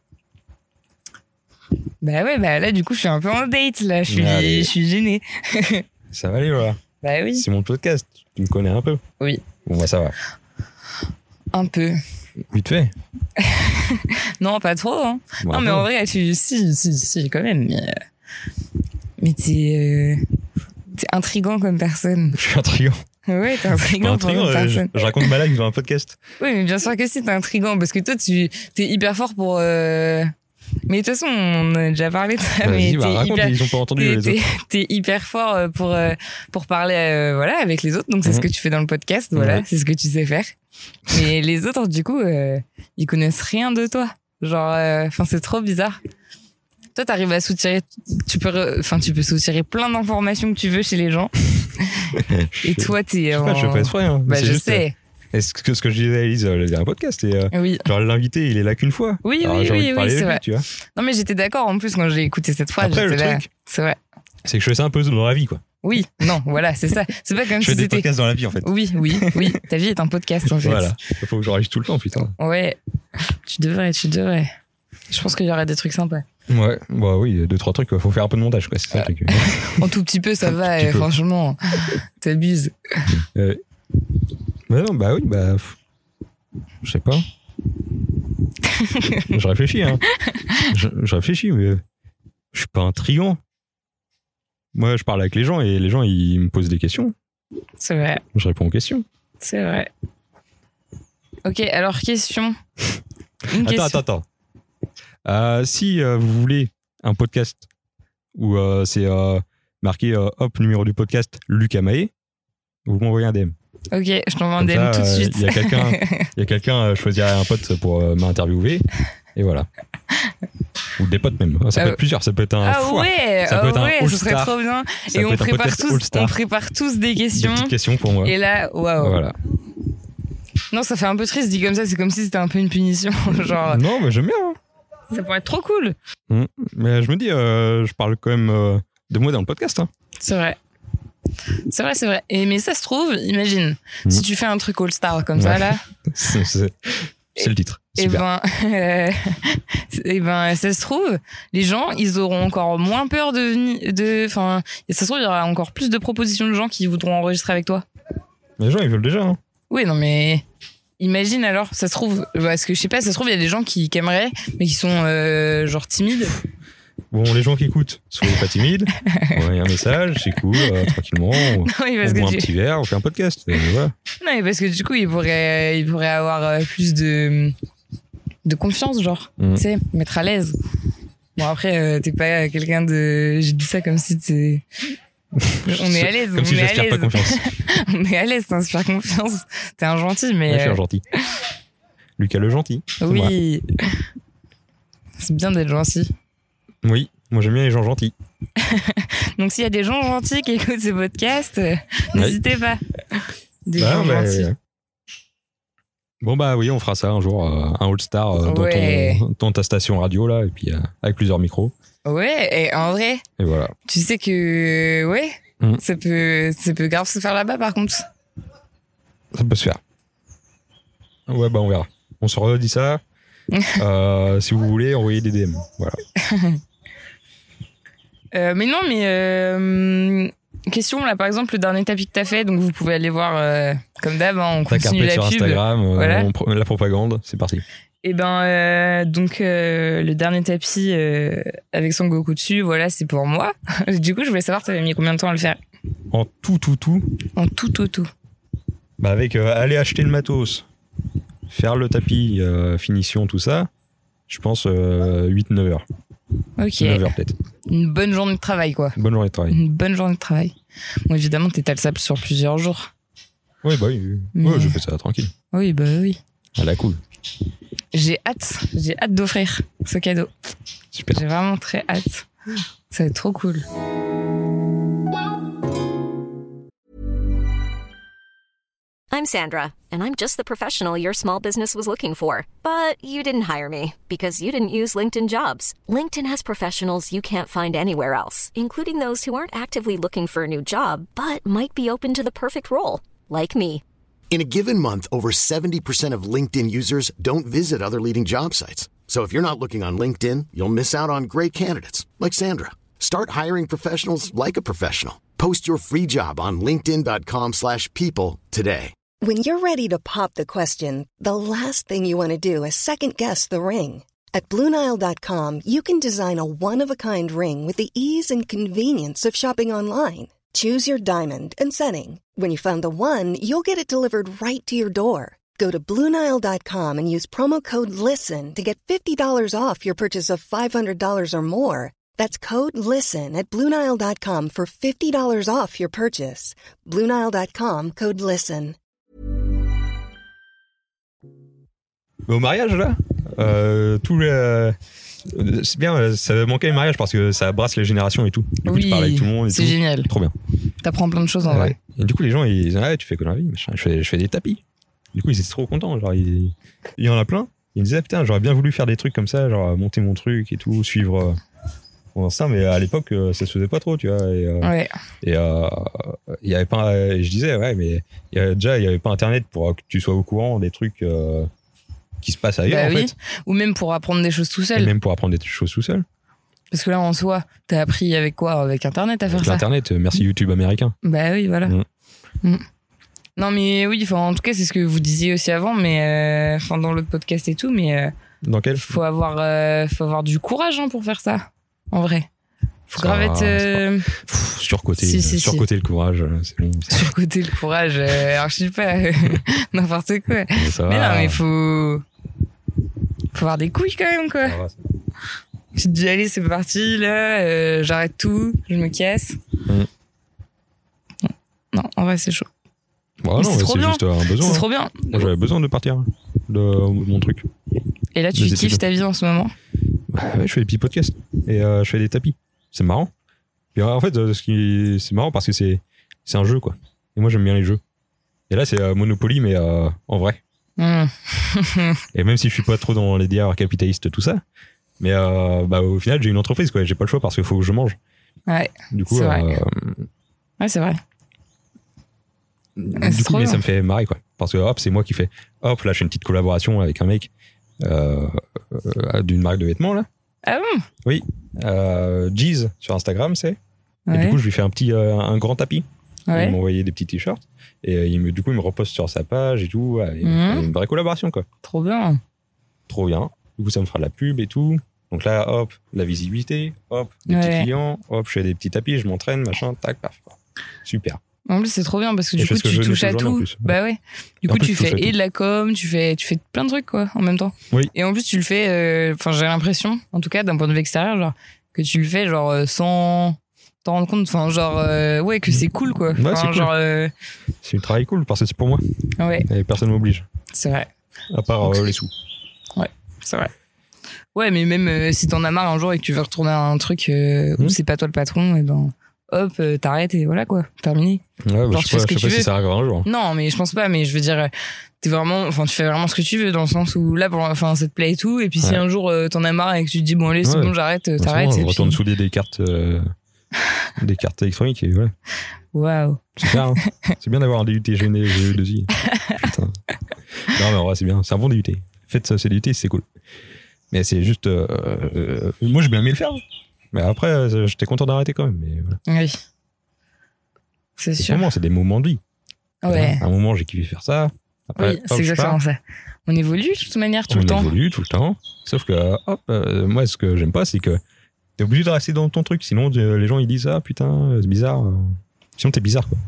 Bah ouais, bah là, du coup, je suis un peu en date, là. Je suis, Allez. je suis gênée. Ça va aller, voilà. Bah oui. C'est mon podcast. Tu me connais un peu. Oui. Bon, bah, ça va. Un peu. Vite fait. Non, pas trop, hein. Bon, non, un mais peu. en vrai, tu, si, si, si, quand même. Mais, euh, mais t'es, euh, t'es intriguant comme personne. Je suis intriguant. Ouais, t'es Pas intriguant pour intriguant, une euh, je, personne. je raconte ma life dans un podcast. Oui, mais bien sûr que si, t'es intriguant. Parce que toi, tu, t'es hyper fort pour, euh... mais de toute façon, on en a déjà parlé de ça, mais Vas-y, bah, t'es raconte, hyper, ils ont pas entendu t'es, les t'es, autres. t'es hyper fort euh, pour, euh, pour parler, euh, voilà, avec les autres. Donc, c'est Mhm. ce que tu fais dans le podcast. Voilà, Ouais. c'est ce que tu sais faire. Mais les autres, du coup, euh, ils connaissent rien de toi. Genre, enfin, c'est trop bizarre. Toi, t'arrives à soutirer, tu peux, enfin, tu peux soutirer plein d'informations que tu veux chez les gens. Et toi, t'es. Je sais pas, je fais pas exprès. Hein. Bah, C'est je juste, sais. euh, Est-ce que ce que je disais à Elise, euh, le dernier podcast, c'est euh, Oui. genre l'invité, il est là qu'une fois. Oui, Alors, oui, j'ai envie oui, de oui, parler c'est avec lui, vrai. tu vois. Non, mais j'étais d'accord en plus quand j'ai écouté cette phrase. Après, j'étais le là. truc, C'est vrai. c'est que je fais ça un peu dans la vie, quoi. Oui, non, voilà, c'est ça. C'est pas comme Je si fais des c'était. podcasts dans la vie, en fait. Oui, oui, oui. Ta vie est un podcast, en fait. Voilà. Il faut que je réagisse tout le temps, putain. Ouais. Tu devrais, tu devrais. Je pense qu'il y aurait des trucs sympas. Ouais, bah oui, deux, trois trucs, quoi. Faut faire un peu de montage, quoi. C'est ça le truc. En tout petit peu, ça Un va, petit euh, peu. franchement. T'abuses. Euh, bah non, bah oui, bah. pff, Je sais pas. Je réfléchis, hein. Je, je réfléchis, mais je suis pas intriguant. Moi, je parle avec les gens et les gens, ils me posent des questions. C'est vrai. Je réponds aux questions. C'est vrai. Ok, alors question. Une Attends, question. attends, attends. Euh, si euh, vous voulez un podcast où euh, c'est euh, marqué euh, hop, numéro du podcast, Lucas Mahé, vous m'envoyez un D M. Ok, je t'envoie un Comme D M ça, tout de euh, suite. il y a quelqu'un, il y a quelqu'un, euh, je choisirai un pote pour euh, m'interviewer. Et voilà. Ou des potes même. Ça Ah peut ouais. être plusieurs, ça peut être un Ah foire. ouais, Ça ah peut être un ouais, ce serait all-star. trop bien. Ça Et peut on être un prépare podcast tous, all-star. on prépare tous des Des questions. petites questions pour moi. Et là, waouh. Voilà. Non, ça fait un peu triste dit comme ça. C'est comme si c'était un peu une punition. Genre, Non, mais j'aime bien. hein. ça pourrait être trop cool. Mm. Mais je me dis, euh, je parle quand même euh, de moi dans le podcast. Hein. C'est vrai. C'est vrai, c'est vrai. Et mais ça se trouve, imagine, Mhm. si tu fais un truc all-star comme ça Ouais. là, C'est, c'est- c'est le titre. et Super. ben, euh, et ben, ça se trouve, les gens, ils auront encore moins peur de venir, de, enfin, et ça se trouve, il y aura encore plus de propositions de gens qui voudront enregistrer avec toi. Les gens, ils veulent déjà. Hein. Oui, non, mais imagine alors, ça se trouve, parce que je sais pas, ça se trouve, il y a des gens qui, qui aimeraient, mais qui sont euh, genre timides. Bon, les gens qui écoutent, soyez pas timides. Envoyez un message, c'est cool, euh, tranquillement. On, Non, mais parce on boit un que tu- petit verre, on fait un podcast. Et voilà. non, mais parce que du coup, ils pourraient, ils pourraient avoir euh, plus de, de confiance, genre, Mhm. tu sais, mettre à l'aise. Bon, après, euh, t'es pas quelqu'un de. J'ai dit ça comme si t'es. On est à l'aise, Comme on si est à j'aspire pas l'aise. confiance. On est à l'aise, t'inspires confiance. T'es un gentil, mais. Ouais, je suis euh, un gentil. Lucas le gentil. c'est moi. oui. C'est bien d'être gentil. Oui, moi j'aime bien les gens gentils. Donc, s'il y a des gens gentils qui écoutent ce podcast, euh, n'hésitez pas. Des Bah, gens bah, gentils. ouais. Bon bah oui, on fera ça un jour, euh, un All-Star euh, dans, Ouais. ton, dans ta station radio là, et puis euh, avec plusieurs micros. Ouais, et en vrai, Et voilà. tu sais que. Ouais, Mhm. ça, peut, ça peut grave se faire là-bas, par contre. Ça peut se faire. Ouais, bah on verra. On se redit ça. Euh, si vous voulez, envoyez des D M. Voilà. Euh, mais non, mais euh, question là, par exemple, le dernier tapis que t'as fait, donc vous pouvez aller voir euh, comme d'hab, hein, on Tac, continue carpet la sur pub. Instagram, euh, Voilà. on pro- la propagande, c'est parti. Et ben euh, donc euh, le dernier tapis euh, avec Son Goku dessus, voilà, c'est pour moi. Du coup, je voulais savoir, t'avais mis combien de temps à le faire En tout, tout, tout. en tout, tout, tout. Bah avec euh, aller acheter le matos, faire le tapis, euh, finition, tout ça, je pense euh, huit neuf heures. Ok, neuf heures peut-être. une bonne journée de travail, quoi. Bonne journée de travail. Une bonne journée de travail. Bon, évidemment, t'étales sur plusieurs jours. Oui, bah oui. Mais- Ouais, je fais ça tranquille. Oui, bah oui. À la cool. J'ai hâte, j'ai hâte d'offrir ce cadeau. Super. J'ai vraiment très hâte. Ça va être trop cool. I'm Sandra, and I'm just the professional your small business was looking for. But you didn't hire me because you didn't use LinkedIn Jobs. LinkedIn has professionals you can't find anywhere else, including those who aren't actively looking for a new job, but might be open to the perfect role, like me. In a given month, over seventy percent of LinkedIn users don't visit other leading job sites. So if you're not looking on LinkedIn, you'll miss out on great candidates like Sandra. Start hiring professionals like a professional. Post your free job on linkedin.com slash people today. When you're ready to pop the question, the last thing you want to do is second-guess the ring. At Blue Nile dot com, you can design a one-of-a-kind ring with the ease and convenience of shopping online. Choose your diamond and setting. When you find the one, you'll get it delivered right to your door. Go to Blue Nile dot com and use promo code LISTEN to get fifty dollars off your purchase of five hundred dollars or more. That's code LISTEN at Blue Nile dot com for fifty dollars off your purchase. Blue Nile dot com, code LISTEN. Au mariage, là, euh, tout le... c'est bien, ça manquait le mariage parce que ça brasse les générations et tout. Du coup, oui, tu parles avec tout le monde et c'est tout. génial. Trop bien. T'apprends plein de choses en ouais. vrai. Et du coup, les gens, ils disent, ah, tu fais quoi dans la vie, machin. Je fais, je fais des tapis. Du coup, ils étaient trop contents. Genre, il, il y en a plein. Ils me disaient, putain, j'aurais bien voulu faire des trucs comme ça, genre monter mon truc et tout, suivre euh, ça. Mais à l'époque, ça se faisait pas trop, tu vois. Et, euh, ouais. Et euh, il y avait pas, et je disais, ouais, mais il y avait, déjà, il y avait pas Internet pour que tu sois au courant des trucs euh, qui se passent ailleurs, bah en oui. fait. Ou même pour apprendre des choses tout seul. Et même pour apprendre des choses tout seul. Parce que là, en soi, t'as appris avec quoi? Avec Internet à faire avec ça? Internet, merci YouTube américain. Bah oui, voilà. Mm. Mm. Non, mais oui, en tout cas, c'est ce que vous disiez aussi avant, mais enfin, euh, dans l'autre podcast et tout, mais. Euh, dans quel? Faut avoir, euh, faut avoir du courage hein, pour faire ça, en vrai. Faut grave être. Euh... Pff, surcoté, si, si, surcoté si. le courage, c'est bon. Surcoté le courage, euh, alors je sais pas, n'importe quoi. Mais, ça mais va. non, mais faut. Faut avoir des couilles quand même, quoi. Va, tu te dis, allez, c'est parti, là, euh, j'arrête tout, je me casse. Mm. Non, en vrai, c'est chaud. Bah non, c'est, c'est trop bien. juste un besoin. C'est hein. trop bien. Moi, j'avais besoin de partir de mon truc. Et là, tu Des kiffes études. ta vie en ce moment? Bah ouais, je fais des petits podcasts et euh, je fais des tapis. C'est marrant. Et en fait, ce qui c'est marrant parce que c'est c'est un jeu quoi. Et moi, j'aime bien les jeux. Et là, c'est euh, Monopoly, mais euh, en vrai. Mmh. Et même si je suis pas trop dans les délires capitalistes, tout ça, mais euh, bah au final, j'ai une entreprise quoi. J'ai pas le choix parce qu'il faut que je mange. Ouais. Du coup, c'est vrai. Euh, ouais, c'est vrai. du c'est coup, mais ça me fait marrer quoi. Parce que hop, c'est moi qui fais. Hop, là, je fais une petite collaboration avec un mec euh, euh, d'une marque de vêtements là. Ah bon? Oui. Euh, Jeez sur Instagram, c'est. Ouais. Et du coup, je lui fais un petit, euh, un grand tapis. Ouais. Il m'a envoyé des petits t-shirts. Et il me, du coup, il me reposte sur sa page et tout. Ouais, et Mmh. une vraie collaboration, quoi. Trop bien. Trop bien. Du coup, ça me fera de la pub et tout. Donc là, hop, la visibilité. Hop, des Ouais. petits clients. Hop, je fais des petits tapis, je m'entraîne, machin, tac, paf. Super. En plus, c'est trop bien parce que Et du je fais coup, ce que tu je veux touches à toute la journée, en tout. plus. Bah ouais. Du En coup, plus, tu je touche fais à et tout. de la com, tu fais, tu fais plein de trucs, quoi, en même temps. Oui. Et en plus, tu le fais, enfin, euh, j'ai l'impression, en tout cas, d'un point de vue extérieur, genre, que tu le fais, genre, euh, sans t'en rendre compte, enfin, genre, euh, ouais, que c'est cool, quoi. Ouais, Enfin, c'est cool. genre, euh, C'est un travail cool parce que c'est pour moi. ouais, Et personne m'oblige. c'est vrai. À part euh, les sous. C'est vrai. Ouais, mais même euh, si t'en as marre un jour et que tu veux retourner à un truc euh, où Mmh. c'est pas toi le patron, et ben, hop, euh, t'arrêtes et voilà, quoi, terminé. Ouais, bah, Genre, je tu sais fais ce pas, que je sais tu pas si veux. ça arrivera un jour. Non, mais je pense pas, mais je veux dire, t'es vraiment, enfin, tu fais vraiment ce que tu veux dans le sens où là, pour, enfin, ça te plaît et tout. Et puis si Ouais. un jour euh, t'en as marre et que tu te dis, bon, allez, c'est Ouais. bon, j'arrête, euh, En ce t'arrêtes. moment, Et je retourne puis... souder des cartes, euh, des cartes électroniques et voilà. Waouh. Super, hein. C'est bien d'avoir un D U T G E deux I. Putain. Non, mais en vrai, c'est bien. C'est un bon D U T. Faites ça, c'est D U T, c'est cool. Mais c'est juste. Euh, euh, moi, j'ai bien aimé le faire. Mais après, euh, j'étais content d'arrêter quand même. Mais voilà. Oui. C'est C'est sûr. vraiment, c'est des moments de vie. Ouais. À un moment, j'ai kiffé faire ça. Après, Oui, hop, c'est je exactement pars. ça. On évolue de toute manière tout On le temps. évolue tout le temps. Sauf que, hop, euh, moi, ce que j'aime pas, c'est que t'es obligé de rester dans ton truc. Sinon, euh, les gens, ils disent, ah putain, c'est bizarre. Sinon, t'es bizarre, quoi.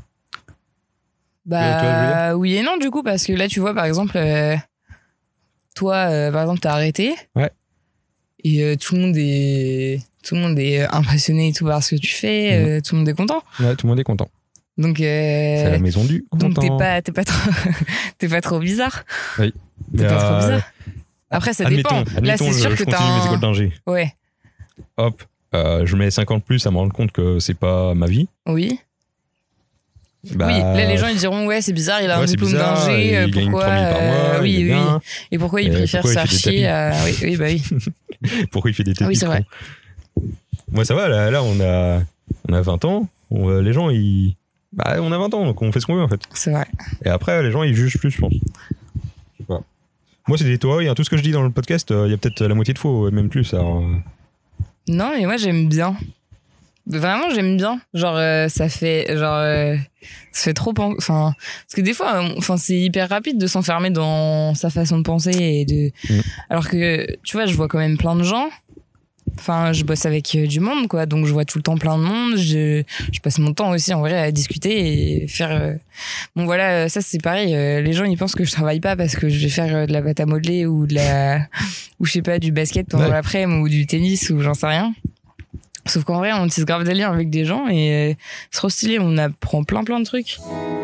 Tu vois- tu vois ce que je veux Bah oui et non du coup parce que là tu vois par exemple euh, toi euh, par exemple t'as arrêté Ouais. et euh, tout le monde est tout le monde est euh, impressionné et tout par ce que tu fais, Mhm. euh, tout le monde est content Ouais, tout le monde est content. donc C'est la euh, maison du donc content. t'es pas t'es pas trop t'es pas trop bizarre Oui. t'es pas trop Euh, bizarre après ça admettons, dépend là admettons, c'est je, sûr je que continue t'as mes un... écoles d'ingé. ouais Hop, euh, je mets cinquante plus à me rendre compte que c'est pas ma vie. oui Bah, oui, là les gens ils diront ouais c'est bizarre, il a ouais, un diplôme bizarre, d'ingé, il pourquoi gagne trois mille par mois, euh, oui il est oui. bien. Et pourquoi il Et préfère pourquoi se il faire fait des chier à... oui, oui bah oui. Pourquoi il fait des tapis Ah oui c'est de vrai. con. Moi ça va, là, là on a on a vingt ans, on, les gens ils bah on a vingt ans donc on fait ce qu'on veut en fait. C'est vrai. Et après les gens ils jugent plus je pense. Je sais pas. Moi c'est des théories, hein. Tout ce que je dis dans le podcast, il euh, y a peut-être la moitié de faux, même plus alors. Euh... Non mais moi j'aime bien. Vraiment j'aime bien, genre euh, ça fait genre euh, ça fait trop pen- enfin parce que des fois enfin c'est hyper rapide de s'enfermer dans sa façon de penser et de mmh. alors que tu vois je vois quand même plein de gens, enfin je bosse avec euh, du monde quoi, donc je vois tout le temps plein de monde, je je passe mon temps aussi en vrai à discuter et faire euh... bon voilà ça c'est pareil, euh, les gens ils pensent que je travaille pas parce que je vais faire euh, de la pâte à modeler ou de la ou je sais pas du basket pendant ouais. l'après-midi ou du tennis ou j'en sais rien. Sauf qu'en vrai, on tisse grave des liens avec des gens et euh, c'est trop stylé, on apprend plein plein de trucs.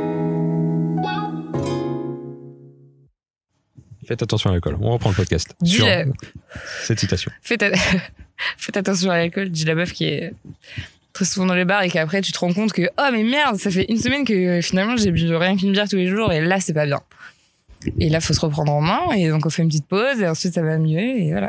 Faites attention à l'alcool. On reprend le podcast. Dis sur la... cette citation. Faites, a... Faites attention à l'alcool, dit la meuf qui est très souvent dans les bars et qu'après tu te rends compte que oh mais merde, ça fait une semaine que finalement j'ai bu rien qu'une bière tous les jours et là c'est pas bien. Et là faut se reprendre en main et donc on fait une petite pause et ensuite ça va mieux et voilà.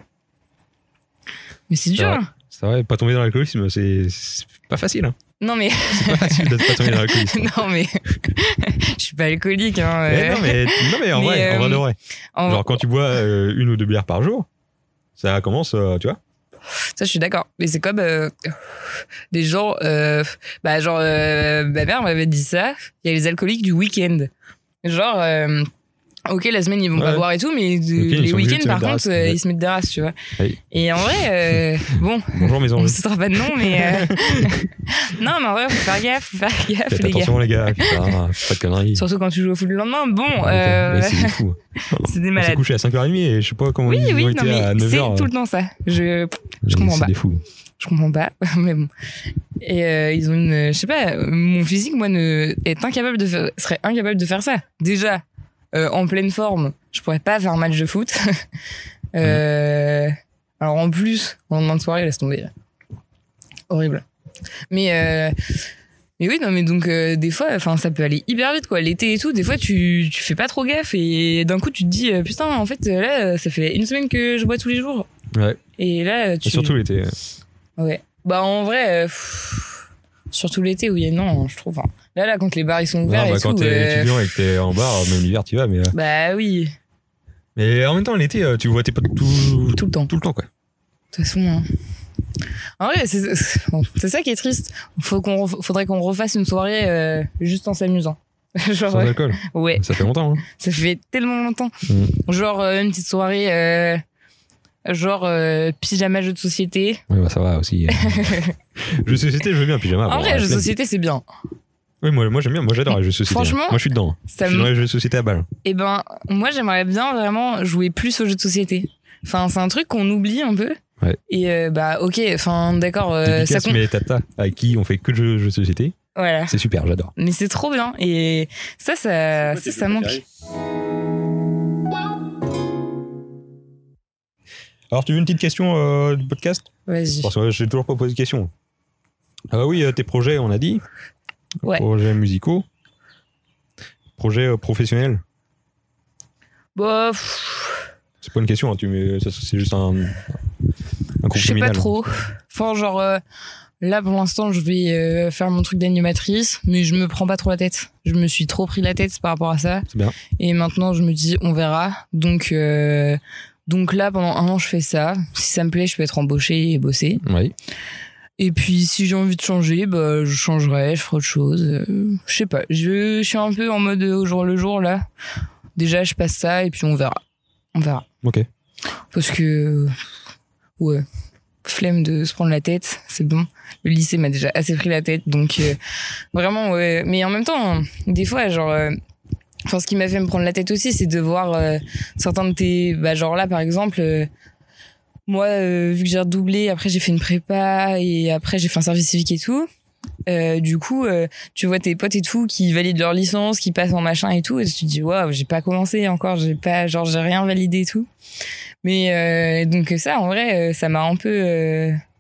Mais c'est dur. Hein. C'est vrai, pas tomber dans l'alcoolisme, c'est, c'est pas facile. Hein. Non mais. C'est pas facile de pas tomber dans l'alcoolisme. Non mais. Je suis pas alcoolique. Hein, euh... non, mais, non mais en mais vrai, euh... en vrai de vrai. En... Genre quand tu bois euh, une ou deux bières par jour, ça commence, euh, tu vois. Ça, je suis d'accord. Mais c'est comme euh, des gens. Euh, bah, genre, euh, ma mère m'avait dit ça. Il y a les alcooliques du week-end. Genre. Euh, Ok, la semaine ils vont ouais. pas boire et tout, mais de, okay, les week-ends par contre euh, ouais. ils se mettent des races, tu vois. Oui. Et en vrai, euh, bon, bonjour mes on ne citera pas de nom, mais euh... non, mais en vrai faut faire gaffe, faut faire gaffe Faites les attention gars. les gars, putain, pas de conneries. Surtout quand tu joues au foot le lendemain, bon. Ouais, euh... c'est des fous. C'est des malades. On s'est couché à cinq heures trente et je sais pas comment oui, ils oui, ont non, été mais à neuf heures. C'est tout le temps ça. Je, je comprends c'est pas. C'est des fous. Je comprends pas, mais bon. Et euh, ils ont une, je sais pas, mon physique moi ne est incapable de faire, serait incapable de faire ça. Déjà. Euh, en pleine forme, je pourrais pas faire un match de foot. euh, mmh. Alors en plus, en lendemain de soirée, laisse tomber. Horrible. Mais euh, mais oui, non, mais donc euh, des fois, enfin, ça peut aller hyper vite, quoi. L'été et tout, des fois, tu tu fais pas trop gaffe et d'un coup, tu te dis euh, putain, en fait, là, ça fait une semaine que je bois tous les jours. Ouais. Et là, tu. Et surtout l'été. Ouais. Bah en vrai, euh, pff, surtout l'été, oui et non, je trouve. Hein. Là, là, quand les bars ils sont ouverts non, bah, et quand tout. Quand t'es euh... étudiant et que t'es en bar, même l'hiver, tu vas, mais. Euh... Bah oui. Mais en même temps, l'été, tu vois tes potes tout. Tout le temps. Tout le temps, quoi. De toute façon, hein. En vrai, c'est, bon, c'est ça qui est triste. Faut qu'on, faudrait qu'on refasse une soirée euh, juste en s'amusant. Genre, sans alcool. Ouais. Ça fait longtemps. Hein. Ça fait tellement longtemps. Mmh. Genre euh, une petite soirée. Euh... Genre euh, pyjama jeu de société. Oui, bah ça va aussi. Jeu de société, je veux bien pyjama. En bon, vrai, jeu de société, c'est bien. Oui, moi, moi j'aime bien. Moi, j'adore les jeux de société. Franchement, moi, je suis dedans. Ça je suis me... dans les jeux de société à balle. Eh ben, moi, j'aimerais bien vraiment jouer plus aux jeux de société. Enfin, c'est un truc qu'on oublie un peu. Ouais. Et euh, bah, ok, enfin, d'accord. Euh, ça compte. Mais Tata, avec qui on fait que de jeux, jeux de société. Voilà. C'est super, j'adore. Mais c'est trop bien. Et ça, ça, ça, ça manque. Alors, tu veux une petite question euh, du podcast ? Vas-y. Parce que j'ai toujours pas posé de question. Ah bah oui, euh, tes projets, on a dit. Ouais. Projets musicaux. Projets euh, professionnels. Bah. C'est pas une question, hein, tu mets, ça, c'est juste un, un Je sais pas trop. Enfin, genre, euh, là, pour l'instant, je vais euh, faire mon truc d'animatrice, mais je me prends pas trop la tête. Je me suis trop pris la tête par rapport à ça. C'est bien. Et maintenant, je me dis, on verra. Donc. Euh, Donc là, pendant un an, je fais ça. Si ça me plaît, je peux être embauchée et bosser. Oui. Et puis, si j'ai envie de changer, bah, je changerai, je ferai autre chose. Euh, je sais pas. Je, je suis un peu en mode au jour le jour, là. Déjà, je passe ça et puis on verra. On verra. Ok. Parce que, ouais, flemme de se prendre la tête, c'est bon. Le lycée m'a déjà assez pris la tête. Donc, euh, vraiment, ouais. Mais en même temps, des fois, genre... Euh, Enfin, ce qui m'a fait me prendre la tête aussi, c'est de voir euh, certains de tes... Bah, genre là, par exemple, euh, moi, euh, vu que j'ai redoublé, après j'ai fait une prépa et après j'ai fait un service civique et tout. Euh, du coup, euh, tu vois tes potes et tout qui valident leur licence, qui passent en machin et tout, et tu te dis, waouh, j'ai pas commencé encore, j'ai pas, genre, j'ai rien validé et tout. Mais euh, donc ça, en vrai, ça m'a un peu... Euh,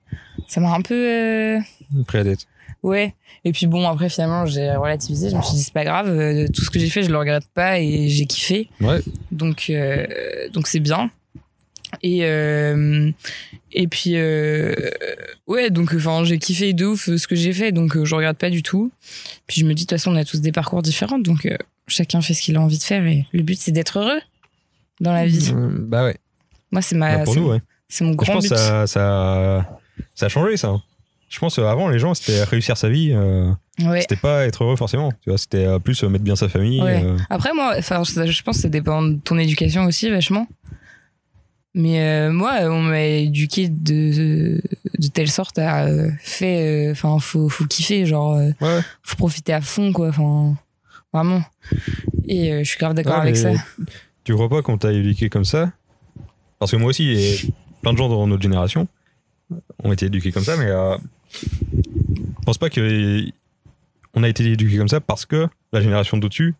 ça m'a un peu euh... pris la tête. Ouais. Et puis bon, après finalement j'ai relativisé, je me suis dit c'est pas grave, euh, tout ce que j'ai fait je le regrette pas et j'ai kiffé. Ouais. Donc euh, donc c'est bien. Et euh, et puis euh, ouais, donc enfin j'ai kiffé de ouf ce que j'ai fait, donc euh, je regrette pas du tout. Puis je me dis de toute façon on a tous des parcours différents, donc euh, chacun fait ce qu'il a envie de faire et le but c'est d'être heureux dans la vie. Mmh, bah ouais. Moi c'est ma bah pour c'est, nous ouais. C'est mon grand je pense but. que ça, ça ça a changé ça. Je pense qu'avant les gens c'était réussir sa vie, euh, ouais. C'était pas être heureux forcément, tu vois, c'était euh, plus euh, mettre bien sa famille. Ouais. Euh... Après moi, enfin je pense que ça dépend de ton éducation aussi vachement. Mais euh, moi, on m'a éduqué de, de telle sorte à euh, fait, enfin, euh, faut, faut kiffer, genre, euh, ouais. faut profiter à fond, quoi, enfin, vraiment. Et euh, je suis grave d'accord ouais, avec ça. Tu crois pas qu'on t'a éduqué comme ça? Parce que moi aussi, et plein de gens dans notre génération ont été éduqués comme ça, mais euh, je pense pas qu'on a été éduqués comme ça parce que la génération d'au-dessus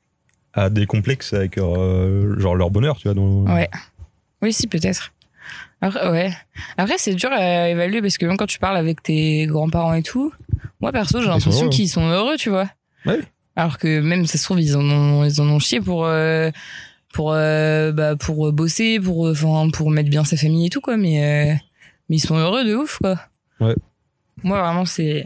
a des complexes avec euh, genre leur bonheur, tu vois. Dans... Ouais. Oui, si, peut-être. Après, ouais. Après, c'est dur à évaluer parce que même quand tu parles avec tes grands-parents et tout, moi, perso, j'ai l'impression qu'ils sont heureux, tu vois. Ouais. Alors que même, ça se trouve, ils en ont, ils en ont chié pour, euh, pour, euh, bah, pour bosser, pour, enfin, pour mettre bien sa famille et tout, quoi. Mais, euh, mais ils sont heureux de ouf, quoi. Ouais. Moi, vraiment, c'est,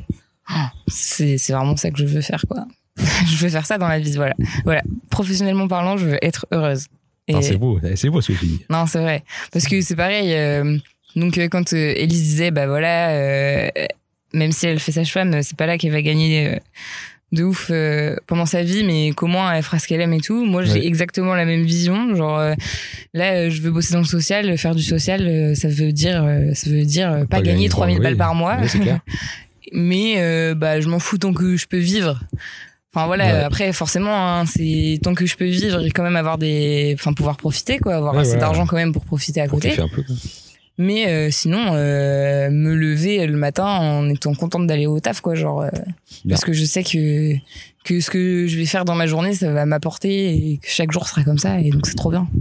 c'est, c'est vraiment ça que je veux faire, quoi. Je veux faire ça dans la vie, voilà. Voilà. Professionnellement parlant, je veux être heureuse. Et... Non, c'est beau, c'est beau ce que tu dis. Non, c'est vrai. Parce que c'est pareil. Euh, donc, euh, quand euh, Élise disait, bah voilà, euh, même si elle fait sage-femme, c'est pas là qu'elle va gagner euh, de ouf euh, pendant sa vie, mais comment elle fera ce qu'elle aime et tout. Moi, j'ai ouais. exactement la même vision. Genre, euh, là, euh, je veux bosser dans le social, faire du social, euh, ça veut dire, euh, ça veut dire euh, pas, pas gagner trois mille balles oui. par mois. Ouais, c'est clair. Mais euh, bah, je m'en fous tant que je peux vivre. Enfin voilà, ouais. Après forcément, hein, c'est tant que je peux vivre et quand même avoir des, enfin pouvoir profiter quoi, avoir ouais, assez voilà. d'argent quand même pour profiter à pour côté. Un peu, quoi. Mais euh, sinon, euh, me lever le matin en étant contente d'aller au taf quoi, genre euh, parce que je sais que que ce que je vais faire dans ma journée, ça va m'apporter et que chaque jour sera comme ça et donc c'est trop bien.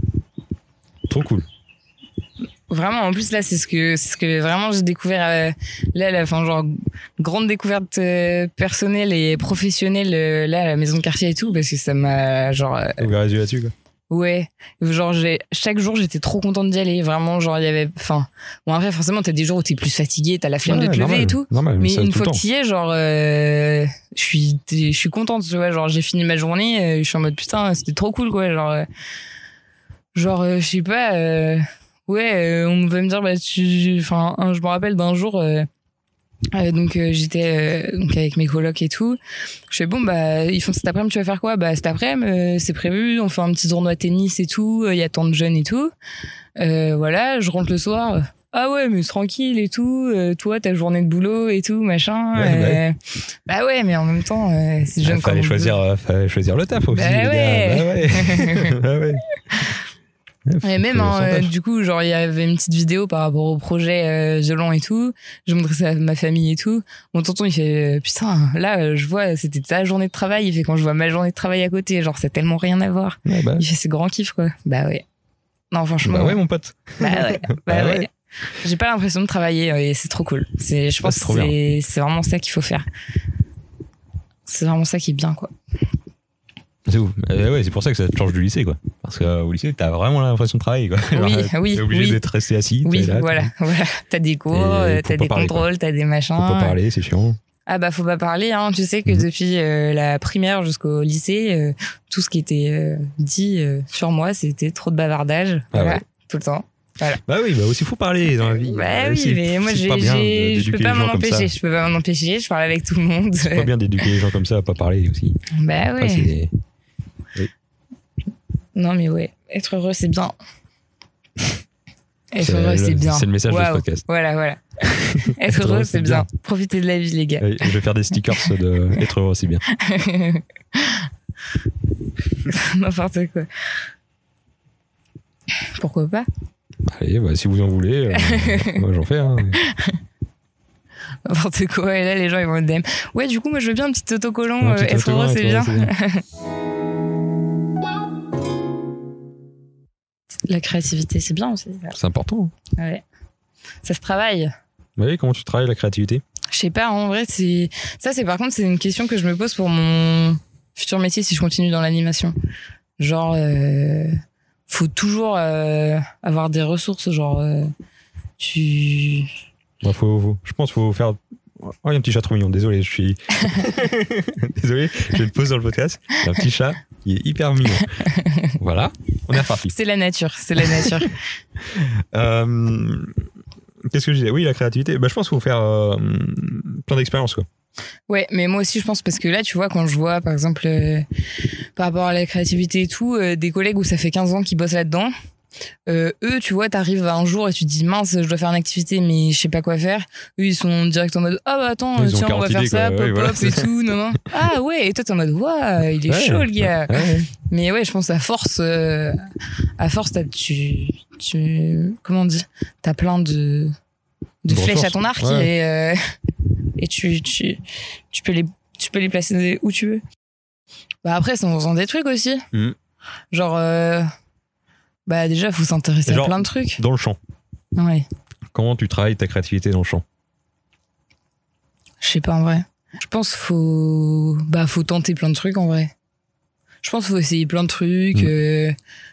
Trop cool. Vraiment, en plus là, c'est ce que c'est ce que vraiment j'ai découvert euh, là, la fin genre grande découverte euh, personnelle et professionnelle euh, là à la maison de quartier et tout parce que ça m'a genre euh, ouvert les yeux là-dessus quoi. Ouais, genre j'ai chaque jour j'étais trop contente d'y aller, vraiment genre il y avait enfin bon après forcément t'as des jours où t'es plus fatigué, t'as la flemme ouais, de te normal, lever et tout. Normal, mais une fois que t'y es, genre euh, je suis je suis contente, tu vois, genre j'ai fini ma journée, euh, je suis en mode putain, c'était trop cool quoi, genre euh, genre euh, je sais pas euh, ouais, euh, on va me dire bah tu enfin je me rappelle d'un jour euh, euh, donc euh, j'étais euh, donc avec mes colocs et tout. Je fais bon bah ils font cet après-midi, tu vas faire quoi? Bah cet après-midi euh, c'est prévu, on fait un petit tournoi de tennis et tout, il euh, y a tant de jeunes et tout. Euh, voilà, je rentre le soir. Ah ouais, mais tranquille et tout, euh, toi ta journée de boulot et tout, machin. Ouais, euh, bah, bah ouais, mais en même temps euh, c'est jeune. Ah, fallait choisir euh, fallait choisir le taf aussi. Bah les ouais. Gars. Bah ouais. Bah ouais. Et même hein, euh, du coup genre il y avait une petite vidéo par rapport au projet euh, violent et tout, je montrais ça à ma famille et tout, mon tonton il fait putain là euh, je vois c'était ta journée de travail, il fait quand je vois ma journée de travail à côté, genre c'est tellement rien à voir. Ouais, bah. Il fait c'est grand kiff quoi. Bah ouais, non franchement bah ouais mon pote. Bah ouais, bah, bah ouais. ouais j'ai pas l'impression de travailler et c'est trop cool, c'est je pense que c'est, c'est, c'est vraiment ça qu'il faut faire, c'est vraiment ça qui est bien quoi. C'est ouf. Euh, ouais, c'est pour ça que ça te change du lycée, quoi. Parce qu'au euh, lycée, t'as vraiment l'impression de travailler, quoi. Oui, genre, oui, t'es obligé oui. d'être resté assis. Oui, là, voilà, t'as... voilà. T'as des cours, euh, t'as des parler, contrôles, quoi. T'as des machins. Faut pas parler, c'est chiant. Ah bah faut pas parler, hein. Tu sais que mmh. depuis euh, la primaire jusqu'au lycée, euh, tout ce qui était euh, dit euh, sur moi, c'était trop de bavardage. Ah voilà, ouais. Tout le temps. Voilà. Bah oui, bah aussi faut parler dans la vie. Bah oui, mais moi j'ai, j'ai je peux pas m'en empêcher, je peux pas m'en empêcher, je parle avec tout le monde. C'est pas bien d'éduquer les gens comme ça à pas parler aussi. Bah Après, ouais. C'est... Oui. Non mais ouais, être heureux c'est bien. Être c'est heureux le, c'est bien. C'est le message wow. de ce podcast. Voilà, voilà. Être, être heureux c'est, c'est bien. bien. Profitez de la vie les gars. Oui, je vais faire des stickers de être heureux c'est bien. N'importe quoi. Pourquoi pas? Allez, bah, si vous en voulez, euh, moi j'en fais. Hein. N'importe quoi, et là les gens ils vont me D M. Ouais, du coup, moi je veux bien un petit autocollant, euh, être heureux c'est bien. C'est bien. La créativité c'est bien aussi. C'est important. Ouais. Ça se travaille. Oui, comment tu travailles la créativité? Je sais pas, en vrai, c'est ça, c'est par contre, c'est une question que je me pose pour mon futur métier si je continue dans l'animation. Genre, euh, faut toujours euh, avoir des ressources, genre, euh, tu... Ouais, faut, faut, je pense qu'il faut faire... Oh, il y a un petit chat trop mignon, désolé, je suis... désolé, je vais te pause dans le podcast. Il y a un petit chat qui est hyper mignon. Voilà, on est reparti. C'est la nature, c'est la nature. euh, qu'est-ce que je disais? Oui, la créativité, bah, je pense qu'il faut faire euh, plein d'expériences, quoi. Ouais, mais moi aussi je pense, parce que là tu vois, quand je vois par exemple euh, par rapport à la créativité et tout, euh, des collègues où ça fait quinze ans qu'ils bossent là-dedans, euh, eux tu vois, t'arrives un jour et tu te dis mince, je dois faire une activité mais je sais pas quoi faire. Eux ils sont direct en mode ah bah attends, ils tiens on va faire idées, ça, quoi. pop Ouais, pop voilà, et tout, non non. Ah ouais, et toi t'es en mode waouh, il est ouais, chaud le gars. Ouais, ouais. Mais ouais, je pense à force euh, à force t'as, tu tu comment on dit, t'as plein de de De flèches ressources. à ton arc, Ouais. et euh, et tu tu tu peux les tu peux les placer où tu veux. Bah après c'est en faisant des trucs aussi. Mm. Genre euh, bah déjà faut s'intéresser Genre, à plein de trucs. Dans le champ, Ouais. comment tu travailles ta créativité dans le champ? Je sais pas en vrai. Je pense faut bah faut tenter plein de trucs en vrai. Je pense faut essayer plein de trucs. Mm. euh,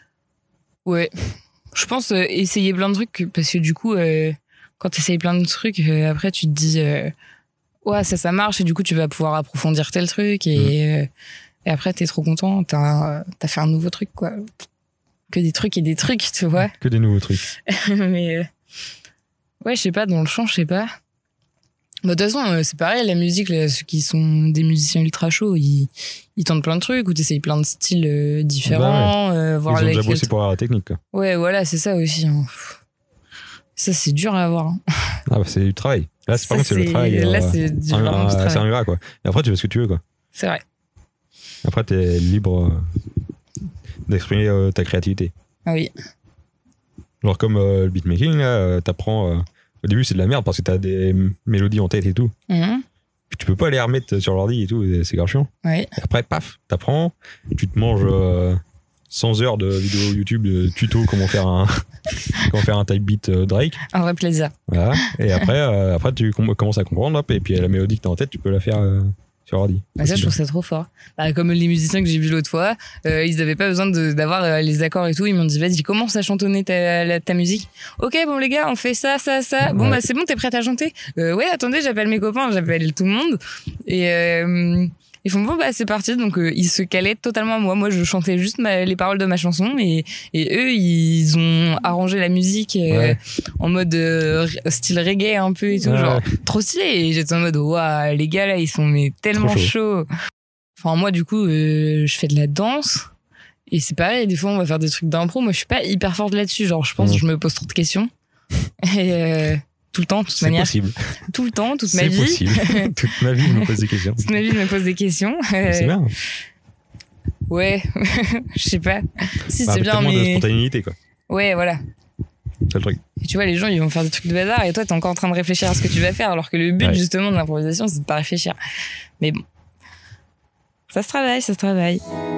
Ouais. Je pense euh, essayer plein de trucs parce que du coup euh, quand tu essayes plein de trucs euh, après tu te dis euh, ouais ça ça marche et du coup tu vas pouvoir approfondir tel truc et, Mm. euh, et après t'es trop content, t'as t'as fait un nouveau truc quoi. Que des trucs et des trucs, tu vois. Que des nouveaux trucs. Mais euh, ouais, je sais pas, dans le chant, je sais pas. Bah, de toute façon, euh, c'est pareil, la musique, là, ceux qui sont des musiciens ultra chauds, ils, ils tentent plein de trucs ou t'essayes plein de styles euh, différents. Bah euh, voir Ils ont déjà lesquels- bossé pour avoir la technique, quoi. Ouais, voilà, c'est ça aussi. hein. Ça, c'est dur à avoir. hein. Ah bah c'est du travail. Là, c'est, par Ça, contre, c'est le travail. Là, euh, c'est du, un- vraiment un- du c'est travail. un gras, quoi. Et après, tu fais ce que tu veux, quoi. C'est vrai. Après, t'es libre euh, d'exprimer euh, ta créativité. Ah oui. Genre comme euh, le beatmaking, là, euh, t'apprends... euh, au début, c'est de la merde parce que t'as des m- mélodies en tête et tout. Mhm. Puis tu peux pas les remettre sur l'ordi et tout, et c'est grave chiant. Ouais. Et après, paf, t'apprends, tu te manges euh, cent heures de vidéos YouTube, de tutos comment faire un, comment faire un type beat euh, Drake. Un vrai plaisir. Voilà. Et après, euh, après tu com- commences à comprendre, hop, et puis la mélodie que t'as en tête, tu peux la faire euh, sur ordi. Bah, ça, je trouve ça trop fort. Bah, comme les musiciens que j'ai vus l'autre fois, euh, ils avaient pas besoin de, d'avoir euh, les accords et tout. Ils m'ont dit, vas-y, commence à chantonner ta, la- ta musique. Ok, bon, les gars, on fait ça, ça, ça. Bon, Ouais. bah, c'est bon, t'es prête à chanter? Euh, ouais, attendez, j'appelle mes copains, j'appelle tout le monde. Et, euh, ils font, bon, bah, c'est parti. Donc, euh, ils se calaient totalement à moi. Moi, je chantais juste ma- les paroles de ma chanson et, et eux, ils ont arrangé la musique, euh, Ouais. en mode, euh, style reggae un peu et tout. Ouais. Genre, trop stylé. Et j'étais en mode, waouh, les gars, là, ils sont, mais tellement Trop chaud. chauds. Enfin, moi, du coup, euh, je fais de la danse. Et c'est pareil, des fois, on va faire des trucs d'impro. Moi, je suis pas hyper forte là-dessus. Genre, je pense Mmh. que je me pose trop de questions. Et euh, tout le temps, de toute C'est manière. possible. Tout le temps, toute ma C'est vie. possible. Toute ma vie, je me pose des questions. Toute ma vie, je me pose des questions. Euh, C'est bien. Ouais, je sais pas. Si, Bah, c'est bien, tellement de mais. spontanéité, quoi. Ouais, voilà. C'est le truc. Et tu vois, les gens, ils vont faire des trucs de bazar et toi, t'es encore en train de réfléchir à ce que tu vas faire, alors que le but, Ouais. justement, de l'improvisation, c'est de pas réfléchir. Mais bon. Ça se travaille, ça se travaille.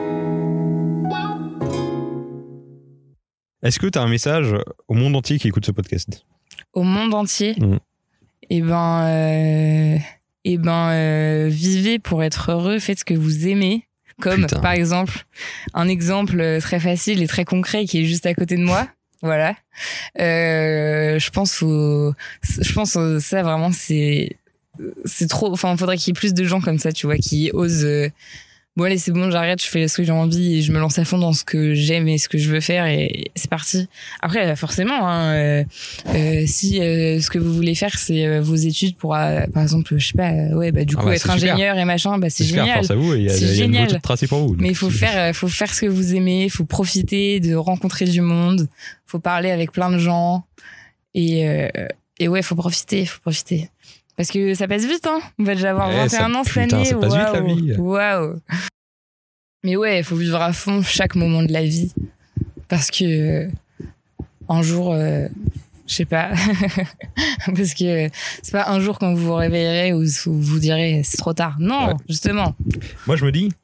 Est-ce que tu as un message au monde entier qui écoute ce podcast? Au monde entier, Mhm. et ben, euh, et ben, euh, vivez pour être heureux, faites ce que vous aimez. Comme, Putain. par exemple, un exemple très facile et très concret qui est juste à côté de moi. Voilà. Euh, je pense faut, je pense euh, ça vraiment c'est, c'est trop, enfin, faudrait qu'il y ait plus de gens comme ça, tu vois, qui osent, euh, bon allez, c'est bon, j'arrête, je fais ce que j'ai envie et je me lance à fond dans ce que j'aime et ce que je veux faire et c'est parti. Après, forcément, hein, euh, euh, si euh, ce que vous voulez faire, c'est euh, vos études pour, euh, par exemple, je sais pas, euh, ouais, bah du Ah coup, bah, être c'est super. ingénieur et machin, bah c'est C'est super, génial. force à vous, et il y a, C'est il y a une génial. route tracée pour vous. Mais il faut faire, euh, faut faire ce que vous aimez, il faut profiter de rencontrer du monde, faut parler avec plein de gens et euh, et ouais, faut profiter, faut profiter. Parce que ça passe vite, hein. On va déjà avoir Eh, vingt et ça- un ans cette putain, année. ça passe vite, la Waouh. vie. Waouh. Mais ouais, il faut vivre à fond chaque moment de la vie. Parce que euh, un jour, euh, je sais pas. Parce que c'est pas un jour quand vous vous réveillerez où vous vous direz c'est trop tard. Non, Ouais. justement. Moi, je me dis,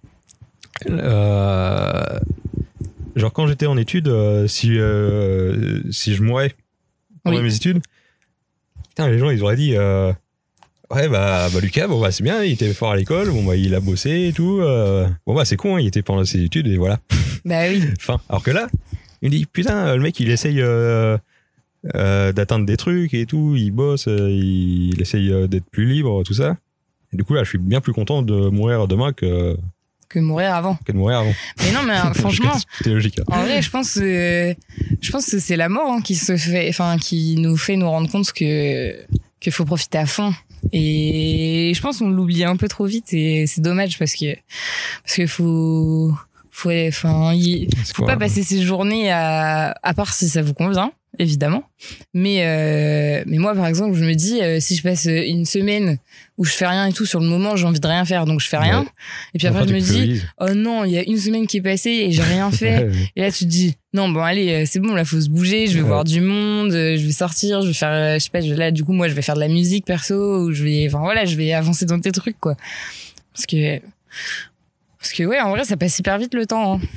euh, genre quand j'étais en études, euh, si, euh, si je mourais pendant Oui. mes études, putain, les gens, ils auraient dit, euh, ouais, bah, bah, Lucas, bon, bah, c'est bien, il était fort à l'école, bon, bah, il a bossé et tout, euh, bon, bah, c'est con, hein, il était pendant ses études et voilà. Bah oui. Enfin, alors que là, il me dit, putain, le mec, il essaye, euh, euh, d'atteindre des trucs et tout, il bosse, euh, il, il essaye euh, d'être plus libre, tout ça. Et du coup, là, je suis bien plus content de mourir demain que, que mourir avant. Que de mourir avant. Mais non, mais euh, franchement, c'était logique. Hein. En vrai, je pense, euh, je pense que c'est la mort hein, qui se fait, enfin, qui nous fait nous rendre compte que qu'il faut profiter à fond. Et je pense qu'on l'oublie un peu trop vite et c'est dommage parce que parce que faut faut enfin il faut pas passer ses journées à à part si ça vous convient évidemment mais euh, mais moi par exemple je me dis euh, si je passe une semaine où je fais rien et tout sur le moment j'ai envie de rien faire donc je fais rien ouais. Et puis après, après je me dis oh non il y a une semaine qui est passée et j'ai rien fait ouais, ouais. Et là tu te dis non bon allez c'est bon là faut se bouger je vais ouais. voir du monde je vais sortir je vais faire je sais pas je, là du coup moi je vais faire de la musique perso ou je vais enfin voilà je vais avancer dans tes trucs quoi parce que parce que ouais en vrai ça passe hyper vite le temps hein.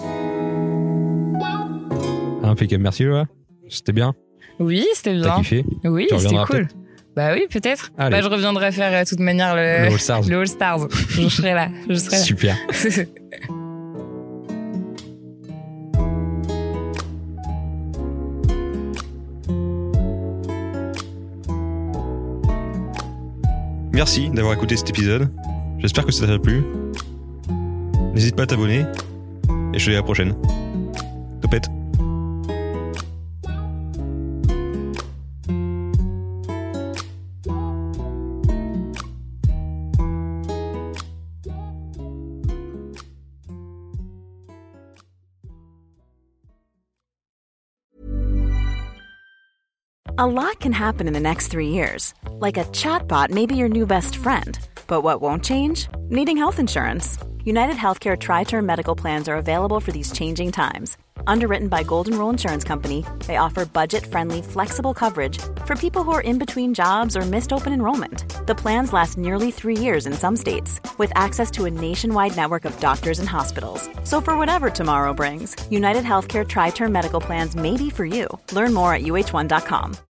Impeccable, merci Loa. C'était bien. Oui, c'était bien. T'as kiffé? Oui, c'était cool. Bah oui, peut-être. Allez. Bah je reviendrai faire de toute manière le, le All Stars. Le All Stars. Je serai là. Je serai là. Super. Merci d'avoir écouté cet épisode. J'espère que ça t'a plu. N'hésite pas à t'abonner. Et je te dis à la prochaine. Topette. A lot can happen in the next three years. Like a chatbot may be your new best friend. But what won't change? Needing health insurance. United Healthcare Tri-Term Medical Plans are available for these changing times. Underwritten by Golden Rule Insurance Company, they offer budget-friendly, flexible coverage for people who are in between jobs or missed open enrollment. The plans last nearly three years in some states, with access to a nationwide network of doctors and hospitals. So for whatever tomorrow brings, United Healthcare Tri-Term Medical Plans may be for you. Learn more at U H one dot com.